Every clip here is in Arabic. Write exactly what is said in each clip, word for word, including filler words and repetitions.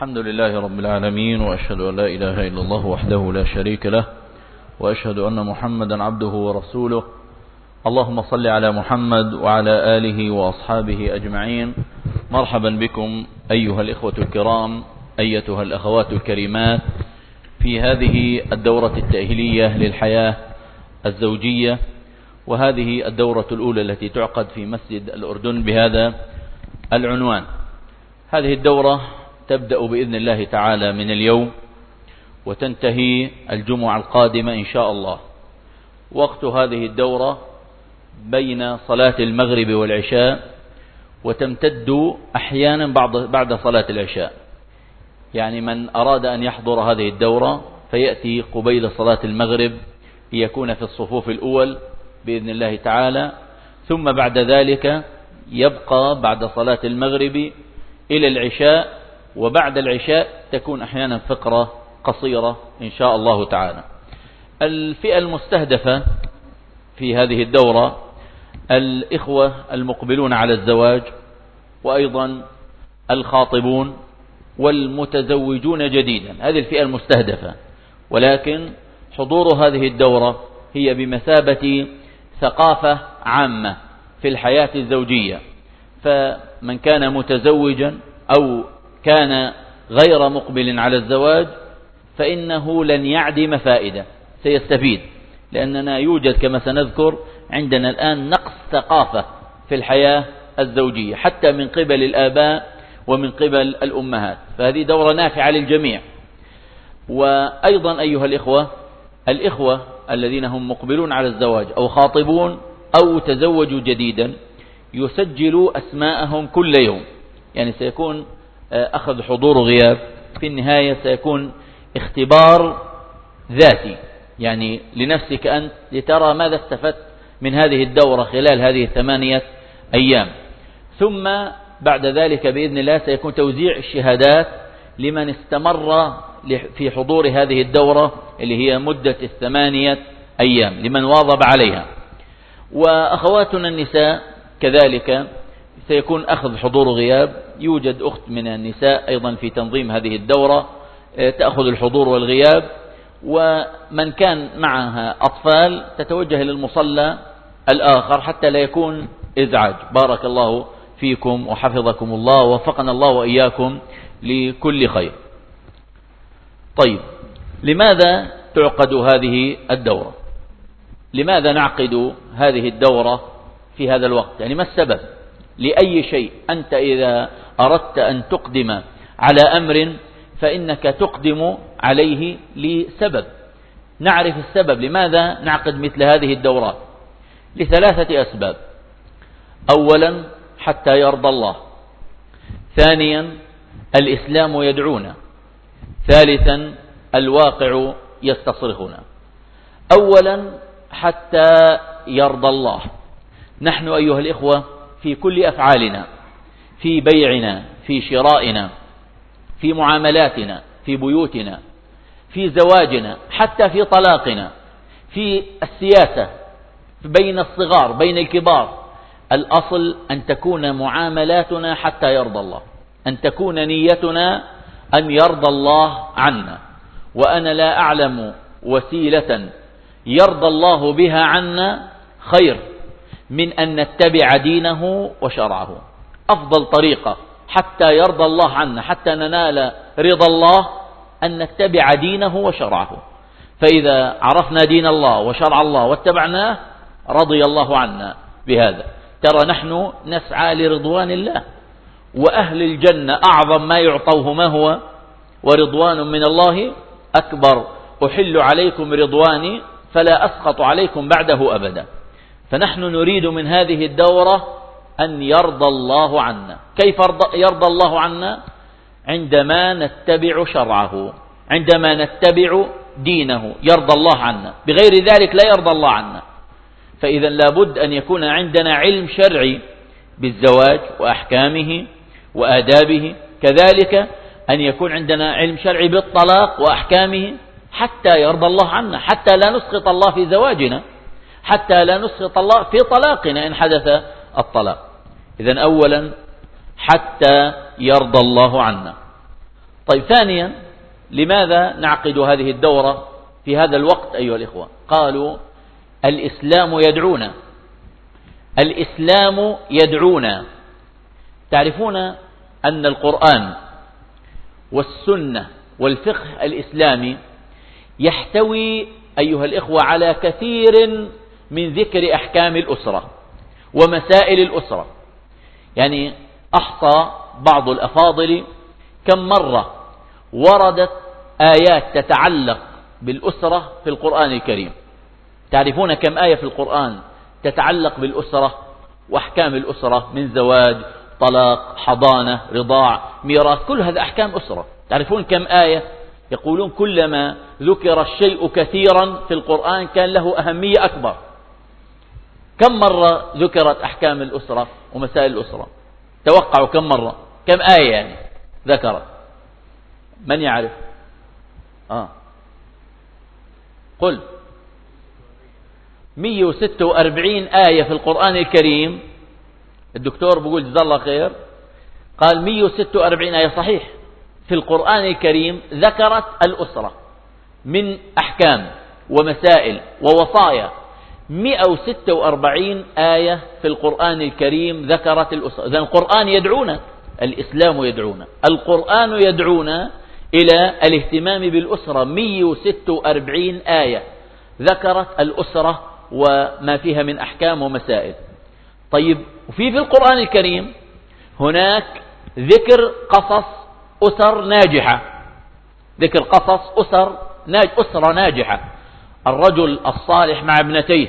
الحمد لله رب العالمين، وأشهد أن لا إله إلا الله وحده لا شريك له، وأشهد أن محمدا عبده ورسوله. اللهم صل على محمد وعلى آله وأصحابه أجمعين. مرحبا بكم أيها الإخوة الكرام، أيتها الأخوات الكريمات، في هذه الدورة التأهيلية للحياة الزوجية، وهذه الدورة الأولى التي تعقد في مسجد الأردن بهذا العنوان. هذه الدورة تبدأ بإذن الله تعالى من اليوم، وتنتهي الجمعة القادمة إن شاء الله. وقت هذه الدورة بين صلاة المغرب والعشاء، وتمتد أحيانا بعد صلاة العشاء. يعني من أراد أن يحضر هذه الدورة فيأتي قبيل صلاة المغرب ليكون في الصفوف الأول بإذن الله تعالى، ثم بعد ذلك يبقى بعد صلاة المغرب إلى العشاء، وبعد العشاء تكون أحيانا فقرة قصيرة إن شاء الله تعالى. الفئة المستهدفة في هذه الدورة الإخوة المقبلون على الزواج، وأيضا الخاطبون والمتزوجون جديدا. هذه الفئة المستهدفة، ولكن حضور هذه الدورة هي بمثابة ثقافة عامة في الحياة الزوجية. فمن كان متزوجا أو كان غير مقبل على الزواج فإنه لن يعدم فائدة، سيستفيد، لأننا يوجد كما سنذكر عندنا الآن نقص ثقافة في الحياة الزوجية حتى من قبل الآباء ومن قبل الأمهات، فهذه دورة نافعة للجميع. وأيضا أيها الإخوة، الإخوة الذين هم مقبلون على الزواج أو خاطبون أو تزوجوا جديدا يسجلوا أسماءهم كل يوم، يعني سيكون أخذ حضور غياب. في النهاية سيكون اختبار ذاتي، يعني لنفسك أنت لترى ماذا استفدت من هذه الدورة خلال هذه الثمانية أيام. ثم بعد ذلك بإذن الله سيكون توزيع الشهادات لمن استمر في حضور هذه الدورة اللي هي مدة الثمانية أيام، لمن واظب عليها. وأخواتنا النساء كذلك سيكون أخذ حضور غياب. يوجد أخت من النساء أيضا في تنظيم هذه الدورة تأخذ الحضور والغياب، ومن كان معها أطفال تتوجه للمصلى الآخر حتى لا يكون إزعاج. بارك الله فيكم وحفظكم الله، ووفقنا الله وإياكم لكل خير. طيب، لماذا تعقد هذه الدورة؟ لماذا نعقد هذه الدورة في هذا الوقت؟ يعني ما السبب لأي شيء؟ أنت إذا أردت أن تقدم على أمر فإنك تقدم عليه لسبب. نعرف السبب لماذا نعقد مثل هذه الدورات. لثلاثة أسباب: أولا حتى يرضى الله، ثانيا الإسلام يدعونا، ثالثا الواقع يستصرخنا. أولا حتى يرضى الله. نحن أيها الإخوة في كل أفعالنا، في بيعنا، في شرائنا، في معاملاتنا، في بيوتنا، في زواجنا، حتى في طلاقنا، في السياسة بين الصغار بين الكبار، الأصل أن تكون معاملاتنا حتى يرضى الله، أن تكون نيتنا أن يرضى الله عنا. وأنا لا أعلم وسيلة يرضى الله بها عنا خير من أن نتبع دينه وشرعه. أفضل طريقة حتى يرضى الله عنا، حتى ننال رضا الله، أن نتبع دينه وشرعه. فإذا عرفنا دين الله وشرع الله واتبعناه رضي الله عنا بهذا. ترى نحن نسعى لرضوان الله، وأهل الجنة أعظم ما يعطوه ما هو؟ ورضوان من الله أكبر. أحل عليكم رضواني فلا أسخط عليكم بعده أبدا. فنحن نريد من هذه الدورة أن يرضى الله عنا. كيف يرضى الله عنا؟ عندما نتبع شرعه، عندما نتبع دينه يرضى الله عنا، بغير ذلك لا يرضى الله عنا. فإذا لابد أن يكون عندنا علم شرعي بالزواج وأحكامه وآدابه، كذلك أن يكون عندنا علم شرعي بالطلاق وأحكامه حتى يرضى الله عنا، حتى لا نسخط الله في زواجنا، حتى لا نسخط الله في طلاقنا إن حدث الطلاق. إذن أولا حتى يرضى الله عنا. طيب، ثانيا، لماذا نعقد هذه الدورة في هذا الوقت أيها الإخوة؟ قالوا الإسلام يدعونا، الإسلام يدعونا. تعرفون أن القرآن والسنة والفقه الإسلامي يحتوي أيها الإخوة على كثير من ذكر أحكام الأسرة ومسائل الأسرة. يعني أحصى بعض الأفاضل كم مرة وردت آيات تتعلق بالأسرة في القرآن الكريم. تعرفون كم آية في القرآن تتعلق بالأسرة وأحكام الأسرة من زواج، طلاق، حضانة، رضاع، ميراث، كل هذا أحكام أسرة. تعرفون كم آية؟ يقولون كلما ذكر الشيء كثيرا في القرآن كان له أهمية أكبر. كم مرة ذكرت أحكام الأسرة ومسائل الأسرة؟ توقعوا كم مرة، كم آية يعني ذكرت؟ من يعرف؟ آه قل. مئة وستة وأربعين آية في القرآن الكريم. الدكتور بيقول جزاه الله خير، قال مئة وستة وأربعين آية صحيح في القرآن الكريم ذكرت الأسرة من أحكام ومسائل ووصايا. مئة وستة وأربعين آية في القرآن الكريم ذكرت الأسرة. إذن القرآن يدعونا، الإسلام يدعونا، القرآن يدعونا إلى الاهتمام بالأسرة. مئة وستة وأربعين آية ذكرت الأسرة وما فيها من أحكام ومسائل. طيب، وفي في القرآن الكريم هناك ذكر قصص أسر ناجحة، ذكر قصص أسر ناج أسرة ناجحة. الرجل الصالح مع ابنتيه،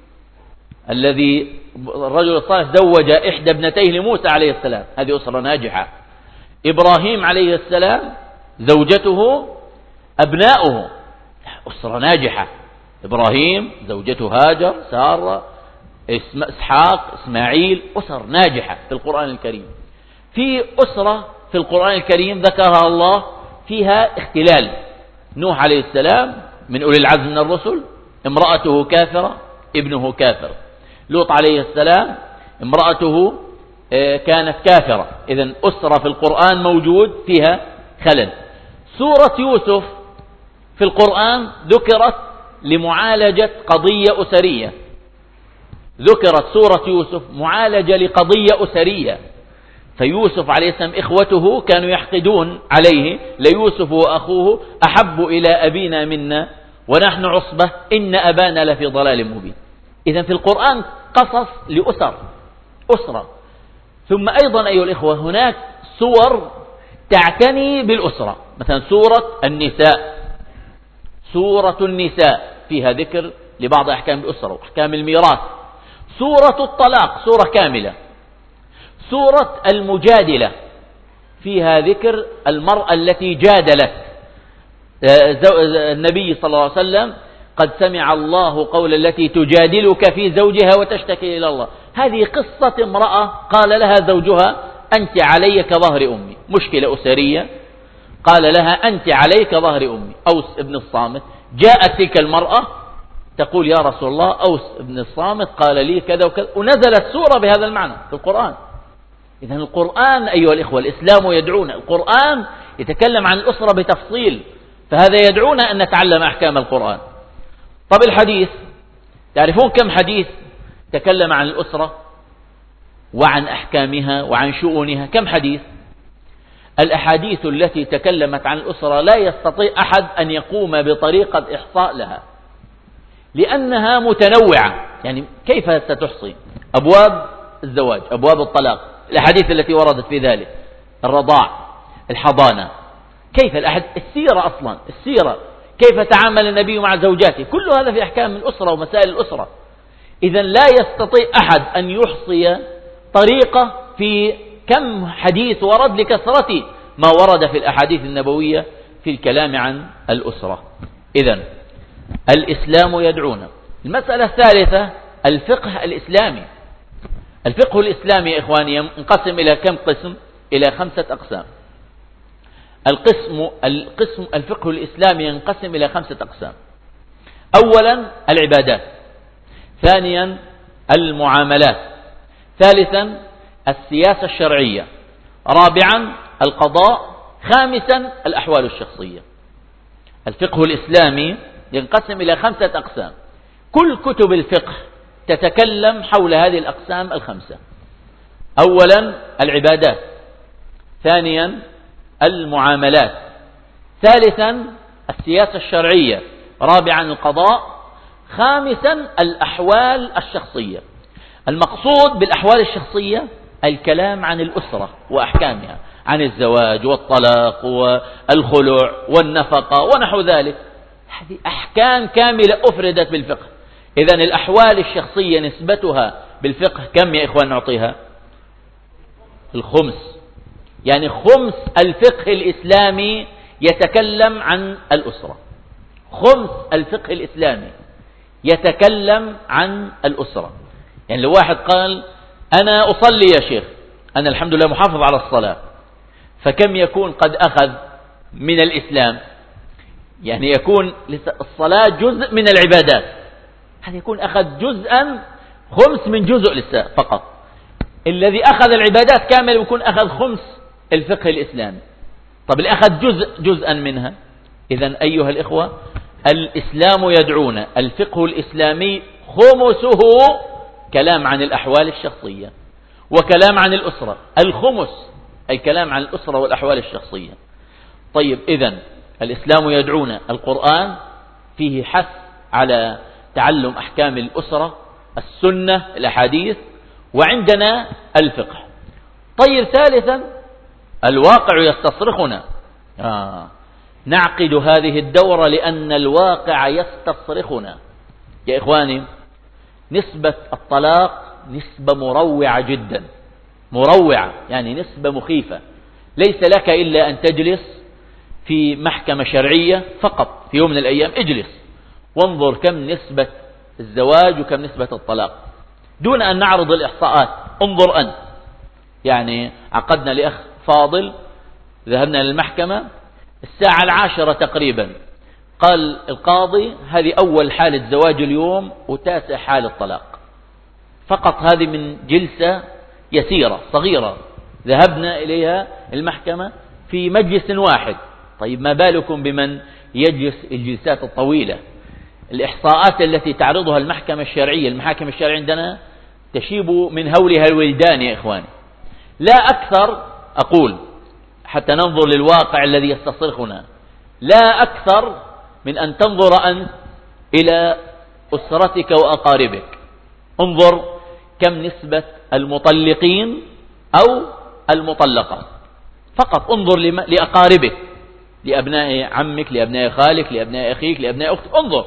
الذي الرجل الصالح زوج إحدى ابنتيه لموسى عليه السلام، هذه أسرة ناجحة. إبراهيم عليه السلام زوجته أبناؤه، أسرة ناجحة. إبراهيم زوجته هاجر، سارة، إسحاق، إسماعيل، أسر ناجحة في القرآن الكريم. في أسرة في القرآن الكريم ذكرها الله فيها اختلال. نوح عليه السلام من أولي العزم من الرسل، امرأته كافرة، ابنه كافر. لوط عليه السلام امرأته كانت كافرة. إذن أسرة في القرآن موجود فيها خلل. سورة يوسف في القرآن ذكرت لمعالجة قضية أسرية، ذكرت سورة يوسف معالجة لقضية أسرية. فيوسف عليه السلام إخوته كانوا يحقدون عليه، ليوسف وأخوه أحب إلى أبينا منا ونحن عصبة إن أبانا لفي ضلال مبين. إذن في القرآن قصص لأسر، أسرة. ثم أيضا أيها الإخوة هناك سور تعتني بالأسرة، مثلا سورة النساء. سورة النساء فيها ذكر لبعض أحكام الأسرة وأحكام الميراث. سورة الطلاق سورة كاملة. سورة المجادلة فيها ذكر المرأة التي جادلت النبي صلى الله عليه وسلم، قد سمع الله قول التي تجادلك في زوجها وتشتكي إلى الله. هذه قصة امرأة قال لها زوجها أنت علي كظهر أمي، مشكلة أسرية، قال لها أنت علي كظهر أمي. أوس ابن الصامت، جاءت تلك المرأة تقول يا رسول الله أوس ابن الصامت قال لي كذا وكذا، ونزلت سورة بهذا المعنى في القرآن. إذن القرآن أيها الإخوة الإسلام يدعونا، القرآن يتكلم عن الأسرة بتفصيل، فهذا يدعونا أن نتعلم أحكام القرآن. طب الحديث، تعرفون كم حديث تكلم عن الأسرة وعن أحكامها وعن شؤونها؟ كم حديث؟ الأحاديث التي تكلمت عن الأسرة لا يستطيع أحد أن يقوم بطريقة إحصاء لها، لأنها متنوعة. يعني كيف ستحصي؟ أبواب الزواج، أبواب الطلاق، الأحاديث التي وردت في ذلك، الرضاع، الحضانة، كيف الأحد، السيرة أصلا، السيرة كيف تعامل النبي مع زوجاته، كل هذا في أحكام الأسرة ومسائل الأسرة. إذن لا يستطيع أحد أن يحصي طريقة في كم حديث ورد لكثرة ما ورد في الأحاديث النبوية في الكلام عن الأسرة. إذن الإسلام يدعونا. المسألة الثالثة الفقه الإسلامي. الفقه الإسلامي يا إخواني ينقسم إلى كم قسم؟ إلى خمسة أقسام. القسم القسم الفقه الإسلامي ينقسم إلى خمسة أقسام. أولا العبادات، ثانيا المعاملات، ثالثا السياسة الشرعية، رابعا القضاء، خامسا الأحوال الشخصية. الفقه الإسلامي ينقسم إلى خمسة أقسام، كل كتب الفقه تتكلم حول هذه الأقسام الخمسة. أولا العبادات، ثانيا المعاملات، ثالثا السياسة الشرعية، رابعا القضاء، خامسا الأحوال الشخصية. المقصود بالأحوال الشخصية الكلام عن الأسرة وأحكامها، عن الزواج والطلاق والخلع والنفقة ونحو ذلك. هذه أحكام كاملة أفردت بالفقه. إذن الأحوال الشخصية نسبتها بالفقه كم يا إخوان نعطيها؟ الخمس. يعني خمس الفقه الإسلامي يتكلم عن الأسرة، خمس الفقه الإسلامي يتكلم عن الأسرة. يعني لو واحد قال أنا أصلي يا شيخ، أنا الحمد لله محافظ على الصلاة، فكم يكون قد أخذ من الإسلام؟ يعني يكون الصلاة جزء من العبادات، هذا يكون أخذ جزءا، خمس من جزء لسه فقط. الذي أخذ العبادات كامل يكون أخذ خمس الفقه الإسلامي. طب اللي أخذ جزء جزءا منها. إذن أيها الإخوة، الإسلام يدعونا، الفقه الإسلامي خمسه كلام عن الأحوال الشخصية وكلام عن الأسرة، الخمس أي كلام عن الأسرة والأحوال الشخصية. طيب إذن الإسلام يدعونا، القرآن فيه حث على تعلم أحكام الأسرة، السنة، الأحاديث، وعندنا الفقه. طيب ثالثا الواقع يستصرخنا. آه. نعقد هذه الدورة لأن الواقع يستصرخنا. يا إخواني، نسبة الطلاق نسبة مروعة جدا، مروعة يعني نسبة مخيفة. ليس لك إلا أن تجلس في محكمة شرعية فقط في يوم من الأيام، اجلس وانظر كم نسبة الزواج وكم نسبة الطلاق دون أن نعرض الإحصاءات. انظر أنت. يعني عقدنا لأخ فاضل، ذهبنا للمحكمة الساعة العاشرة تقريبا، قال القاضي هذه أول حالة زواج اليوم وتاسع حالة طلاق، فقط هذه من جلسة يسيرة صغيرة ذهبنا إليها المحكمة في مجلس واحد. طيب ما بالكم بمن يجلس الجلسات الطويلة؟ الإحصاءات التي تعرضها المحكمة الشرعية، المحاكم الشرعية عندنا تشيب من هولها الولدان يا إخواني، لا أكثر. أقول حتى ننظر للواقع الذي يستصرخنا، لا أكثر من أن تنظر أنت إلى أسرتك وأقاربك. انظر كم نسبة المطلقين أو المطلقات، فقط انظر لأقاربك، لأبناء عمك، لأبناء خالك، لأبناء أخيك، لأبناء أختك، انظر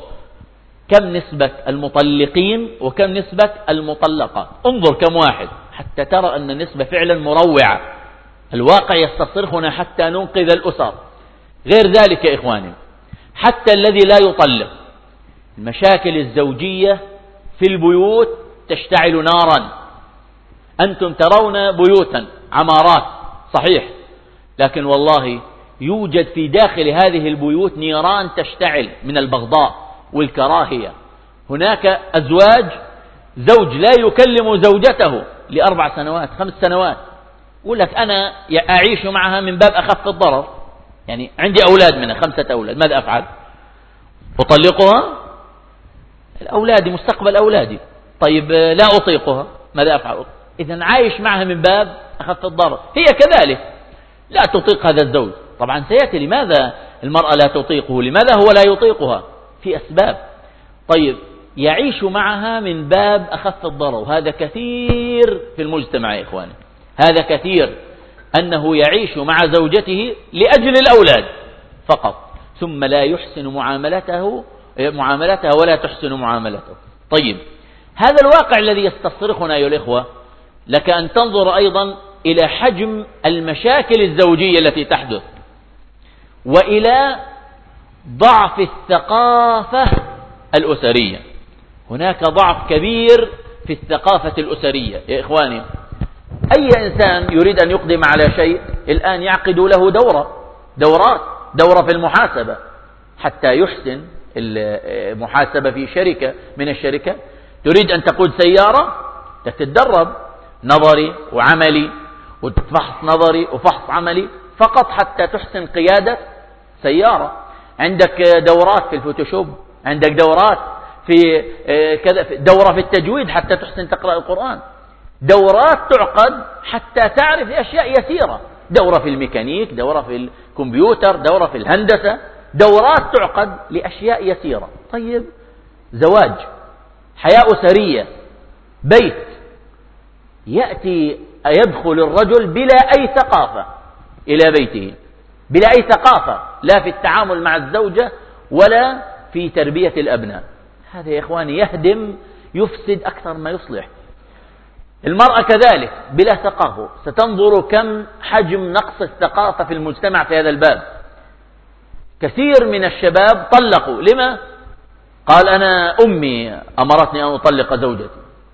كم نسبة المطلقين وكم نسبة المطلقات، انظر كم واحد حتى ترى أن النسبة فعلا مروعة. الواقع يستصرخنا حتى ننقذ الأسر. غير ذلك يا إخواني، حتى الذي لا يطلق، المشاكل الزوجية في البيوت تشتعل نارا. أنتم ترون بيوتا عمارات صحيح، لكن والله يوجد في داخل هذه البيوت نيران تشتعل من البغضاء والكراهية. هناك أزواج، زوج لا يكلم زوجته لأربع سنوات خمس سنوات، يقول لك أنا أعيش معها من باب أخف الضرر، يعني عندي أولاد منها خمسة أولاد، ماذا أفعل؟ أطلقها؟ الأولاد مستقبل أولادي. طيب لا أطيقها، ماذا أفعل؟ إذن عايش معها من باب أخف الضرر. هي كذلك لا تطيق هذا الزوج. طبعا سيأتي لماذا المرأة لا تطيقه، لماذا هو لا يطيقها؟ في أسباب. طيب يعيش معها من باب أخف الضرر، وهذا كثير في المجتمع يا إخواني، هذا كثير، أنه يعيش مع زوجته لأجل الأولاد فقط، ثم لا يحسن معاملته معاملتها ولا تحسن معاملته. طيب هذا الواقع الذي يستصرخنا أيها الإخوة. لك أن تنظر أيضا إلى حجم المشاكل الزوجية التي تحدث، وإلى ضعف الثقافة الأسرية. هناك ضعف كبير في الثقافة الأسرية يا إخواني. أي إنسان يريد أن يقدم على شيء الآن يعقد له دورة دورات دورة في المحاسبة حتى يحسن المحاسبة في شركة من الشركات. تريد أن تقود سيارة تتدرب نظري وعملي، وفحص نظري وفحص عملي، فقط حتى تحسن قيادة سيارة، عندك دورات في الفوتوشوب، عندك دورات في كذا، دورة في التجويد حتى تحسن تقرأ القرآن، دورات تعقد حتى تعرف أشياء يسيرة، دورة في الميكانيك، دورة في الكمبيوتر، دورة في الهندسة، دورات تعقد لأشياء يسيرة. طيب زواج، حياة أسرية، بيت، يأتي يدخل الرجل بلا أي ثقافة إلى بيته، بلا أي ثقافة، لا في التعامل مع الزوجة ولا في تربية الأبناء. هذا يا إخواني يهدم، يفسد أكثر ما يصلح. المرأة كذلك بلا ثقافة، ستنظر كم حجم نقص الثقافة في المجتمع في هذا الباب. كثير من الشباب طلقوا، لما؟ قال أنا أمي أمرتني أن أطلق زوجتي،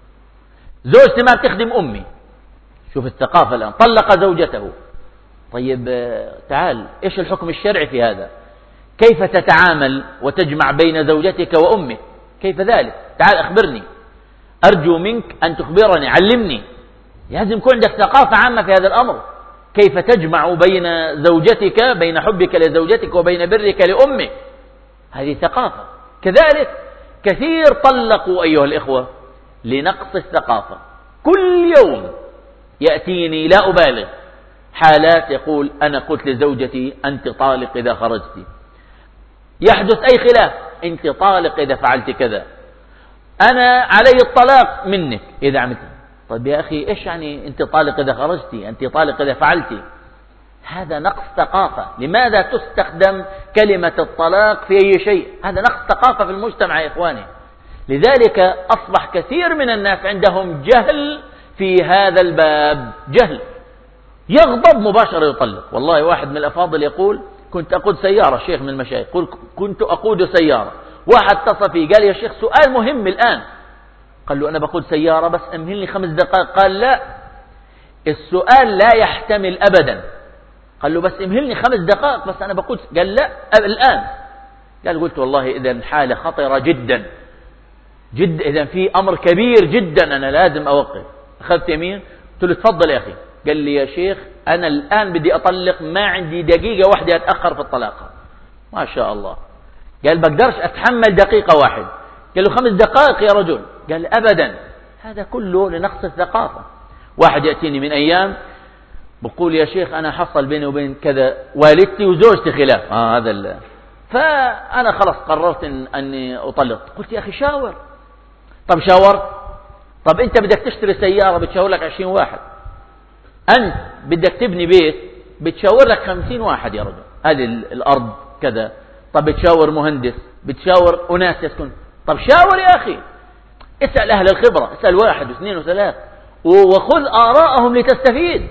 زوجتي ما بتخدم أمي. شوف الثقافة الآن، طلق زوجته. طيب تعال، إيش الحكم الشرعي في هذا؟ كيف تتعامل وتجمع بين زوجتك وأمك؟ كيف ذلك؟ تعال أخبرني، أرجو منك أن تخبرني، علمني. لازم يكون عندك ثقافة عامة في هذا الأمر، كيف تجمع بين زوجتك، بين حبك لزوجتك وبين برك لأمك. هذه ثقافة. كذلك كثير طلقوا أيها الإخوة لنقص الثقافة. كل يوم يأتيني لا أبالغ حالات يقول أنا قلت لزوجتي أنت طالق إذا خرجت، يحدث أي خلاف أنت طالق إذا فعلت كذا، أنا علي الطلاق منك إذا عملت. طيب يا أخي إيش يعني أنت طالق إذا خرجتي، أنت طالق إذا فعلتي؟ هذا نقص ثقافة. لماذا تستخدم كلمة الطلاق في أي شيء؟ هذا نقص ثقافة في المجتمع يا إخواني. لذلك أصبح كثير من الناس عندهم جهل في هذا الباب، جهل، يغضب مباشرة يطلق. والله واحد من الأفاضل يقول كنت أقود سيارة، شيخ من المشايخ يقول كنت أقود سيارة، واحد اتصل فيه قال يا شيخ سؤال مهم الآن. قال له أنا بقود سيارة بس أمهلني خمس دقائق. قال لا، السؤال لا يحتمل أبدا. قال له بس امهلني خمس دقائق بس أنا بقود. قال لا الآن. قال قلت والله إذا حالة خطرة جدا جدا، إذا في أمر كبير جدا أنا لازم أوقف. أخذت يمين، قلت له تفضل يا أخي. قال لي يا شيخ أنا الآن بدي أطلق، ما عندي دقيقة واحدة أتأخر في الطلاق. ما شاء الله. قال بقدرش أتحمل دقيقة واحد. قال له خمس دقائق يا رجل. قال أبدا. هذا كله لنقص الثقافة. واحد يأتيني من أيام بقول يا شيخ أنا حصل بيني وبين كذا والدتي وزوجتي خلاف، آه هذا ال... فأنا خلص قررت إن أني أطلق. قلت يا أخي شاور. طب شاورت، طب أنت بدك تشتري سيارة بتشاور لك عشرين واحد، أنت بدك تبني بيت بتشاور لك خمسين واحد يا رجل، هذه الأرض كذا. طب بتشاور مهندس، بتشاور أناس يسكن. طب شاور يا أخي، اسأل أهل الخبرة، اسأل واحد واثنين وثلاث وخذ آراءهم لتستفيد.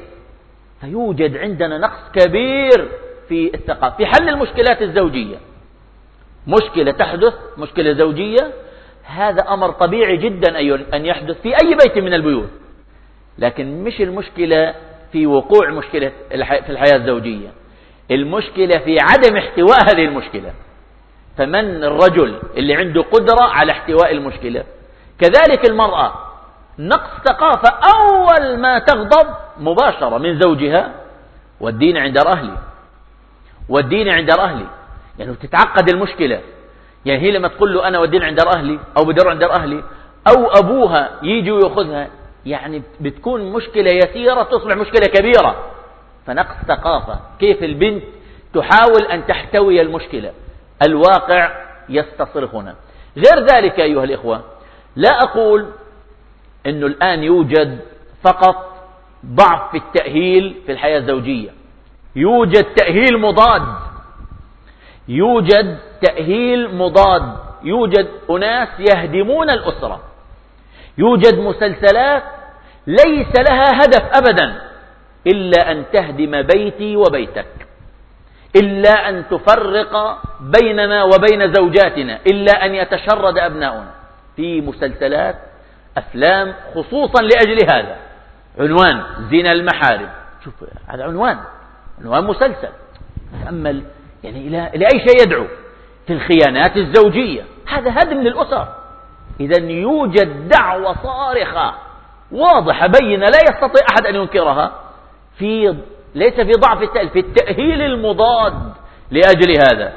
فيوجد عندنا نقص كبير في الثقافة في حل المشكلات الزوجية. مشكلة تحدث، مشكلة زوجية، هذا أمر طبيعي جدا أن يحدث في أي بيت من البيوت، لكن مش المشكلة في وقوع مشكلة في الحياة الزوجية، المشكلة في عدم احتواء هذه المشكلة. فمن الرجل اللي عنده قدرة على احتواء المشكلة؟ كذلك المرأة، نقص ثقافة. أول ما تغضب مباشرة من زوجها والدين عند أهلي، والدين عند أهلي، يعني تتعقد المشكلة. يعني هي لما تقول له أنا والدين عند أهلي أو بدر عند أهلي، أو أبوها يجي ويأخذها، يعني بتكون مشكلة يسيرة تصبح مشكلة كبيرة. فنقص ثقافة، كيف البنت تحاول أن تحتوي المشكلة. الواقع يستصرخنا. غير ذلك أيها الإخوة، لا أقول أنه الآن يوجد فقط ضعف في التأهيل في الحياة الزوجية، يوجد تأهيل مضاد، يوجد تأهيل مضاد، يوجد أناس يهدمون الأسرة، يوجد مسلسلات ليس لها هدف أبدا إلا أن تهدم بيتي وبيتك، إلا أن تفرق بيننا وبين زوجاتنا، إلا أن يتشرد أبناؤنا. في مسلسلات أفلام خصوصا لأجل هذا، عنوان زنا المحارم. شوف هذا عنوان عنوان مسلسل، تأمل يعني إلى إلى أي شيء يدعو. في الخيانات الزوجية، هذا هدم للأسر. إذا يوجد دعوة صارخة واضحة بينة لا يستطيع أحد أن ينكرها في ليس في ضعف التأهيل، في التأهيل المضاد لأجل هذا.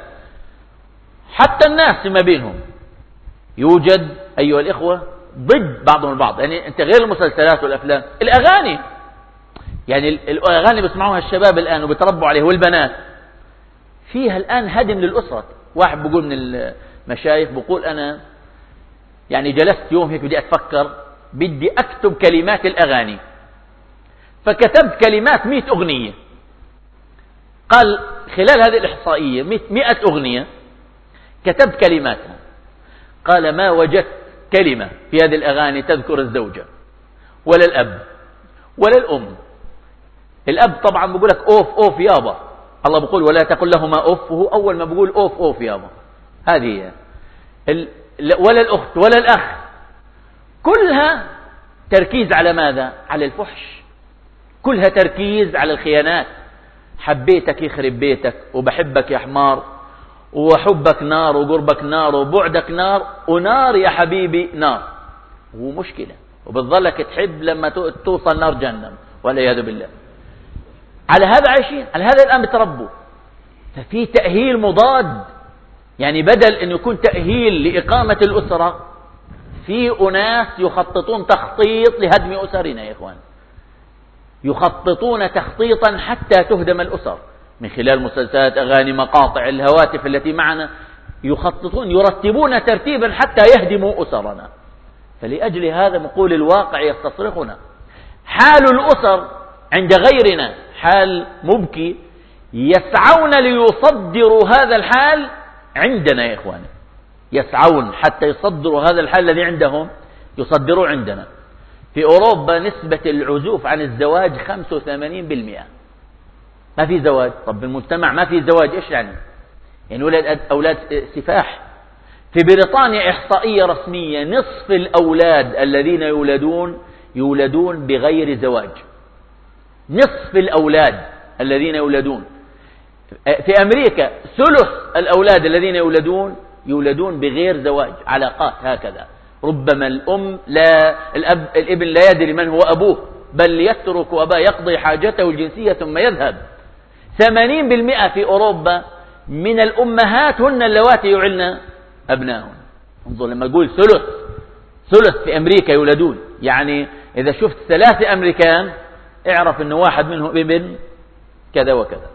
حتى الناس فيما بينهم يوجد أيها الإخوة ضد بعضهم البعض. يعني أنت غير المسلسلات والأفلام، الأغاني، يعني الأغاني بيسمعوها الشباب الآن وبتربوا عليه والبنات، فيها الآن هدم للأسرة. واحد بيقول من المشايخ بيقول أنا يعني جلست يوم هيك بدي أتفكر، بدي أكتب كلمات الأغاني، فكتبت كلمات مئة أغنية. قال خلال هذه الإحصائية مئة أغنية كتبت كلماتها، قال ما وجدت كلمة في هذه الأغاني تذكر الزوجة ولا الأب ولا الأم. الأب طبعا بيقول لك أوف أوف يابا، الله بيقول ولا تقل لهما أوف، وهو أول ما بيقول أوف أوف يابا. هذه هي. ولا الأخت ولا الأخ، كلها تركيز على ماذا؟ على الفحش، كلها تركيز على الخيانات. حبيتك يخرب بيتك، وبحبك يا حمار، وحبك نار وقربك نار وبعدك نار، ونار يا حبيبي نار. هو مشكلة، وبتظلك تحب لما توصل نار جهنم والعياذ بالله. على هذا عايشين، على هذا الآن بتربوا. ففي تأهيل مضاد، يعني بدل أن يكون تأهيل لإقامة الأسرة، في أناس يخططون تخطيط لهدم أسرنا يا إخوان، يخططون تخطيطا حتى تهدم الأسر من خلال مسلسلات، أغاني، مقاطع، الهواتف التي معنا، يخططون يرتبون ترتيبا حتى يهدموا أسرنا. فلأجل هذا نقول الواقع يستصرخنا. حال الأسر عند غيرنا حال مبكي، يسعون ليصدروا هذا الحال عندنا يا إخواني، يسعون حتى يصدروا هذا الحال الذي عندهم يصدروا عندنا. في أوروبا نسبة العزوف عن الزواج خمسة وثمانين بالمئة، ما في زواج. طب بالمجتمع ما في زواج إيش يعني؟ يعني أولاد أولاد سفاح. في بريطانيا إحصائية رسمية، نصف الأولاد الذين يولدون يولدون بغير زواج، نصف الأولاد الذين يولدون. في أمريكا ثلث الأولاد الذين يولدون يولدون بغير زواج، علاقات هكذا. ربما الأم لا الأب الابن لا يدري من هو أبوه، بل يترك أباه يقضي حاجته الجنسية ثم يذهب. ثمانين بالمئة في أوروبا من الأمهات هن اللواتي يعلن أبنائهم. انظر لما أقول ثلث، ثلث في أمريكا يولدون، يعني إذا شفت ثلاثة أمريكان اعرف أنه واحد منهم ابن كذا وكذا.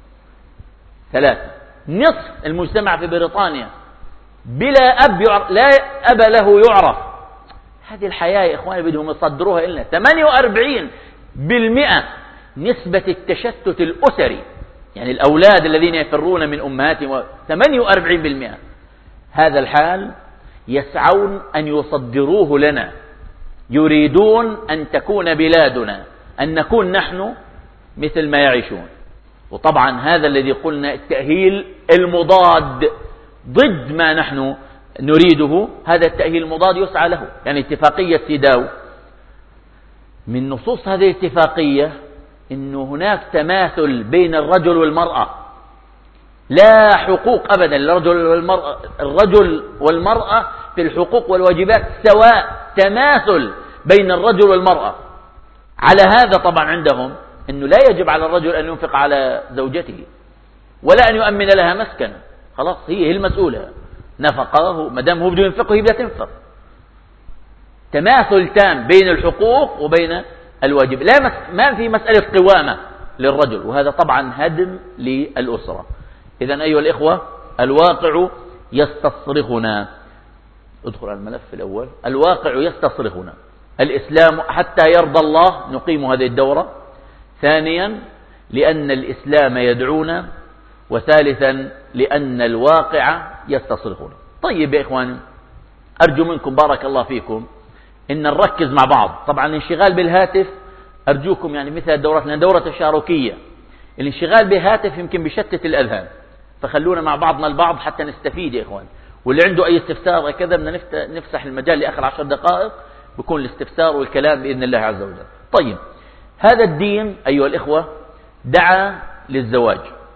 ثلاثة. نصف المجتمع في بريطانيا بلا أب يعرف، لا أب له يعرف. هذه الحياة يا إخواني بدهم يصدروها إلنا. ثمانية وأربعين بالمئة نسبة التشتت الأسري، يعني الأولاد الذين يفرون من أمهاتهم، ثمانية وأربعين بالمئة. هذا الحال يسعون أن يصدروه لنا، يريدون أن تكون بلادنا، أن نكون نحن مثل ما يعيشون. وطبعا هذا الذي قلنا التأهيل المضاد ضد ما نحن نريده، هذا التأهيل المضاد يسعى له. يعني اتفاقية سيداو، من نصوص هذه الاتفاقية إنه هناك تماثل بين الرجل والمرأة، لا حقوق أبدا للرجل والمرأة، الرجل والمرأة في الحقوق والواجبات سواء، تماثل بين الرجل والمرأة. على هذا طبعا عندهم أنه لا يجب على الرجل أن ينفق على زوجته ولا أن يؤمن لها مسكن، خلاص هي هي المسؤولة، نفقه ما دام هو بده ينفقه هي بدها تنفق. تماثل تام بين الحقوق وبين الواجب، لا مس... ما في مسألة قوامة للرجل، وهذا طبعا هدم للأسرة. إذن أيها الإخوة الواقع يستصرخنا. ادخل على الملف الأول. الواقع يستصرخنا. الإسلام حتى يرضى الله نقيم هذه الدورة. ثانيا لأن الإسلام يدعونا. وثالثا لأن الواقع يستصرخنا. طيب يا إخواني، أرجو منكم بارك الله فيكم إن نركز مع بعض. طبعا الانشغال بالهاتف أرجوكم، يعني مثل الدورات لنا دورة تشاركية، الانشغال بالهاتف يمكن بشتت الأذهان، فخلونا مع بعضنا البعض حتى نستفيد يا إخوان. واللي عنده أي استفسار كذا بدنا نفسح المجال لآخر عشر دقائق بيكون الاستفسار والكلام بإذن الله عز وجل. طيب، هذا الدين أيها الإخوة دعا للزواج،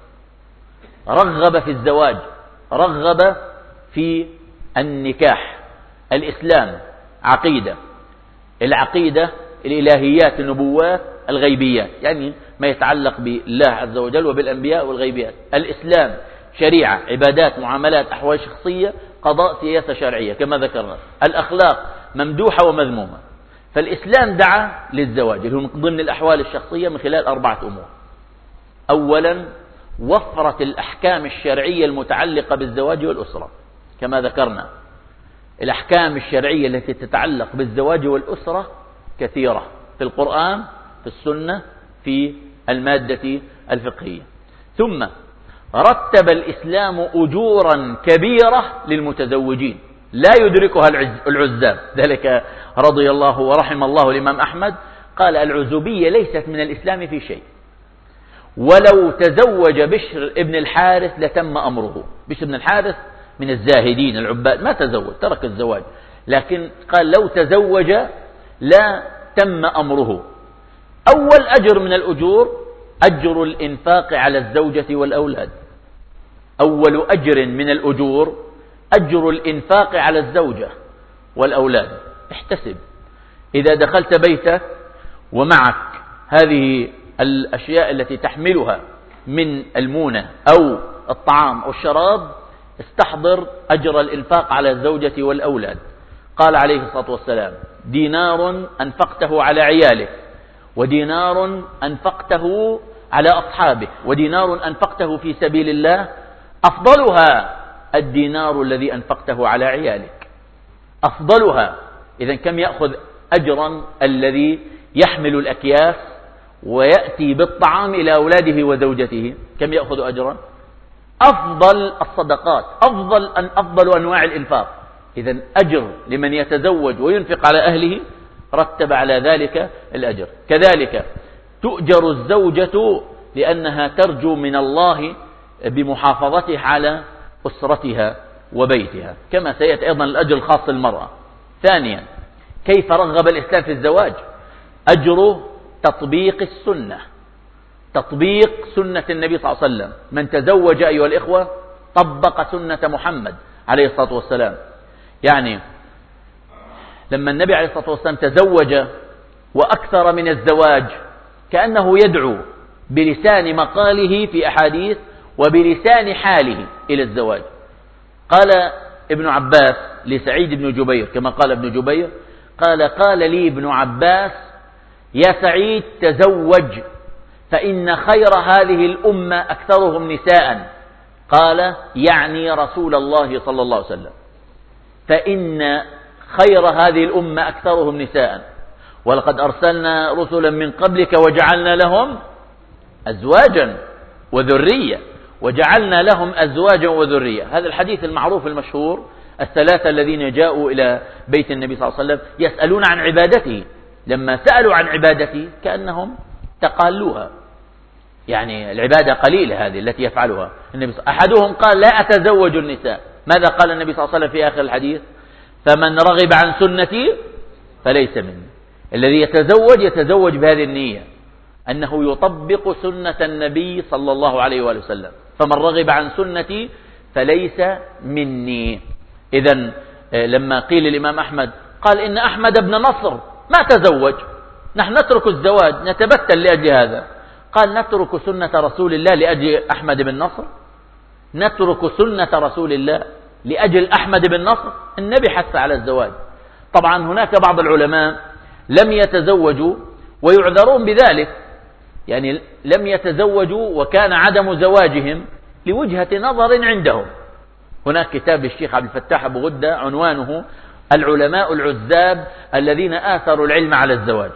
رغب في الزواج، رغب في النكاح. الإسلام عقيدة، العقيدة الإلهيات، النبوات، الغيبيات، يعني ما يتعلق بالله عز وجل وبالأنبياء والغيبيات. الإسلام شريعة، عبادات، معاملات، أحوال شخصية، قضاء، سياسة شرعية كما ذكرنا. الأخلاق ممدوحة ومذمومة. فالإسلام دعا للزواج اللي هو من ضمن الأحوال الشخصية من خلال أربعة أمور. أولا، وفرت الأحكام الشرعية المتعلقة بالزواج والأسرة كما ذكرنا. الأحكام الشرعية التي تتعلق بالزواج والأسرة كثيرة في القرآن، في السنة، في المادة الفقهية. ثم رتب الإسلام أجورا كبيرة للمتزوجين لا يدركها العزاب. ذلك رضي الله ورحم الله الإمام أحمد قال: العزوبية ليست من الإسلام في شيء، ولو تزوج بشر ابن الحارث لتم أمره. بشر ابن الحارث من الزاهدين العباد، ما تزوج، ترك الزواج، لكن قال لو تزوج لا تم أمره. أول أجر من الأجور أجر الإنفاق على الزوجة والأولاد. أول أجر من الأجور أجر الإنفاق على الزوجة والأولاد. احتسب إذا دخلت بيتك ومعك هذه الأشياء التي تحملها من المونة أو الطعام أو الشراب، استحضر أجر الإنفاق على الزوجة والأولاد. قال عليه الصلاة والسلام: دينار أنفقته على عيالك، ودينار أنفقته على أصحابك، ودينار أنفقته في سبيل الله، أفضلها الدينار الذي أنفقته على عيالك، أفضلها. إذن كم يأخذ أجرا الذي يحمل الأكياس ويأتي بالطعام إلى أولاده وزوجته؟ كم يأخذ أجرا؟ أفضل الصدقات، أفضل أن أفضل أنواع الإنفاق. إذن أجر لمن يتزوج وينفق على أهله، رتب على ذلك الأجر. كذلك تؤجر الزوجة لأنها ترجو من الله بمحافظتها على أسرتها وبيتها، كما سيأتي أيضا الأجر الخاص للمرأة. ثانيا، كيف رغب الإسلام في الزواج؟ أجر تطبيق السنة، تطبيق سنة النبي صلى الله عليه وسلم. من تزوج أيها الإخوة طبق سنة محمد عليه الصلاة والسلام. يعني لما النبي عليه الصلاة والسلام تزوج وأكثر من الزواج، كأنه يدعو بلسان مقاله في أحاديث وبلسان حاله إلى الزواج. قال ابن عباس لسعيد بن جبير كما قال ابن جبير، قال: قال لي ابن عباس: يا سعيد تزوج، فإن خير هذه الأمة أكثرهم نساء. قال: يعني رسول الله صلى الله عليه وسلم. فإن خير هذه الأمة أكثرهم نساء، ولقد أرسلنا رسلا من قبلك وجعلنا لهم أزواجا وذرية، وجعلنا لهم أزواجا وذرية. هذا الحديث المعروف المشهور. الثلاثة الذين جاءوا إلى بيت النبي صلى الله عليه وسلم يسألون عن عبادته، لما سألوا عن عبادته كأنهم تقالوها، يعني العبادة قليلة هذه التي يفعلها النبي. أحدهم قال: لا أتزوج النساء. ماذا قال النبي صلى الله عليه وسلم في آخر الحديث؟ فمن رغب عن سنتي فليس مني. الذي يتزوج يتزوج بهذه النية، أنه يطبق سنة النبي صلى الله عليه وآله وسلم. فمن رغب عن سنتي فليس مني. إذن لما قيل الإمام أحمد قال: إن أحمد بن نصر ما تزوج، نحن نترك الزواج نتبتل لأجل هذا. قال: نترك سنة رسول الله لأجل أحمد بن نصر؟ نترك سنة رسول الله لأجل أحمد بن نصر؟ النبي حث على الزواج. طبعا هناك بعض العلماء لم يتزوجوا ويعذرون بذلك، يعني لم يتزوجوا وكان عدم زواجهم لوجهة نظر عندهم. هناك كتاب للشيخ عبد الفتاح أبو غدة عنوانه العلماء العزاب الذين آثروا العلم على الزواج.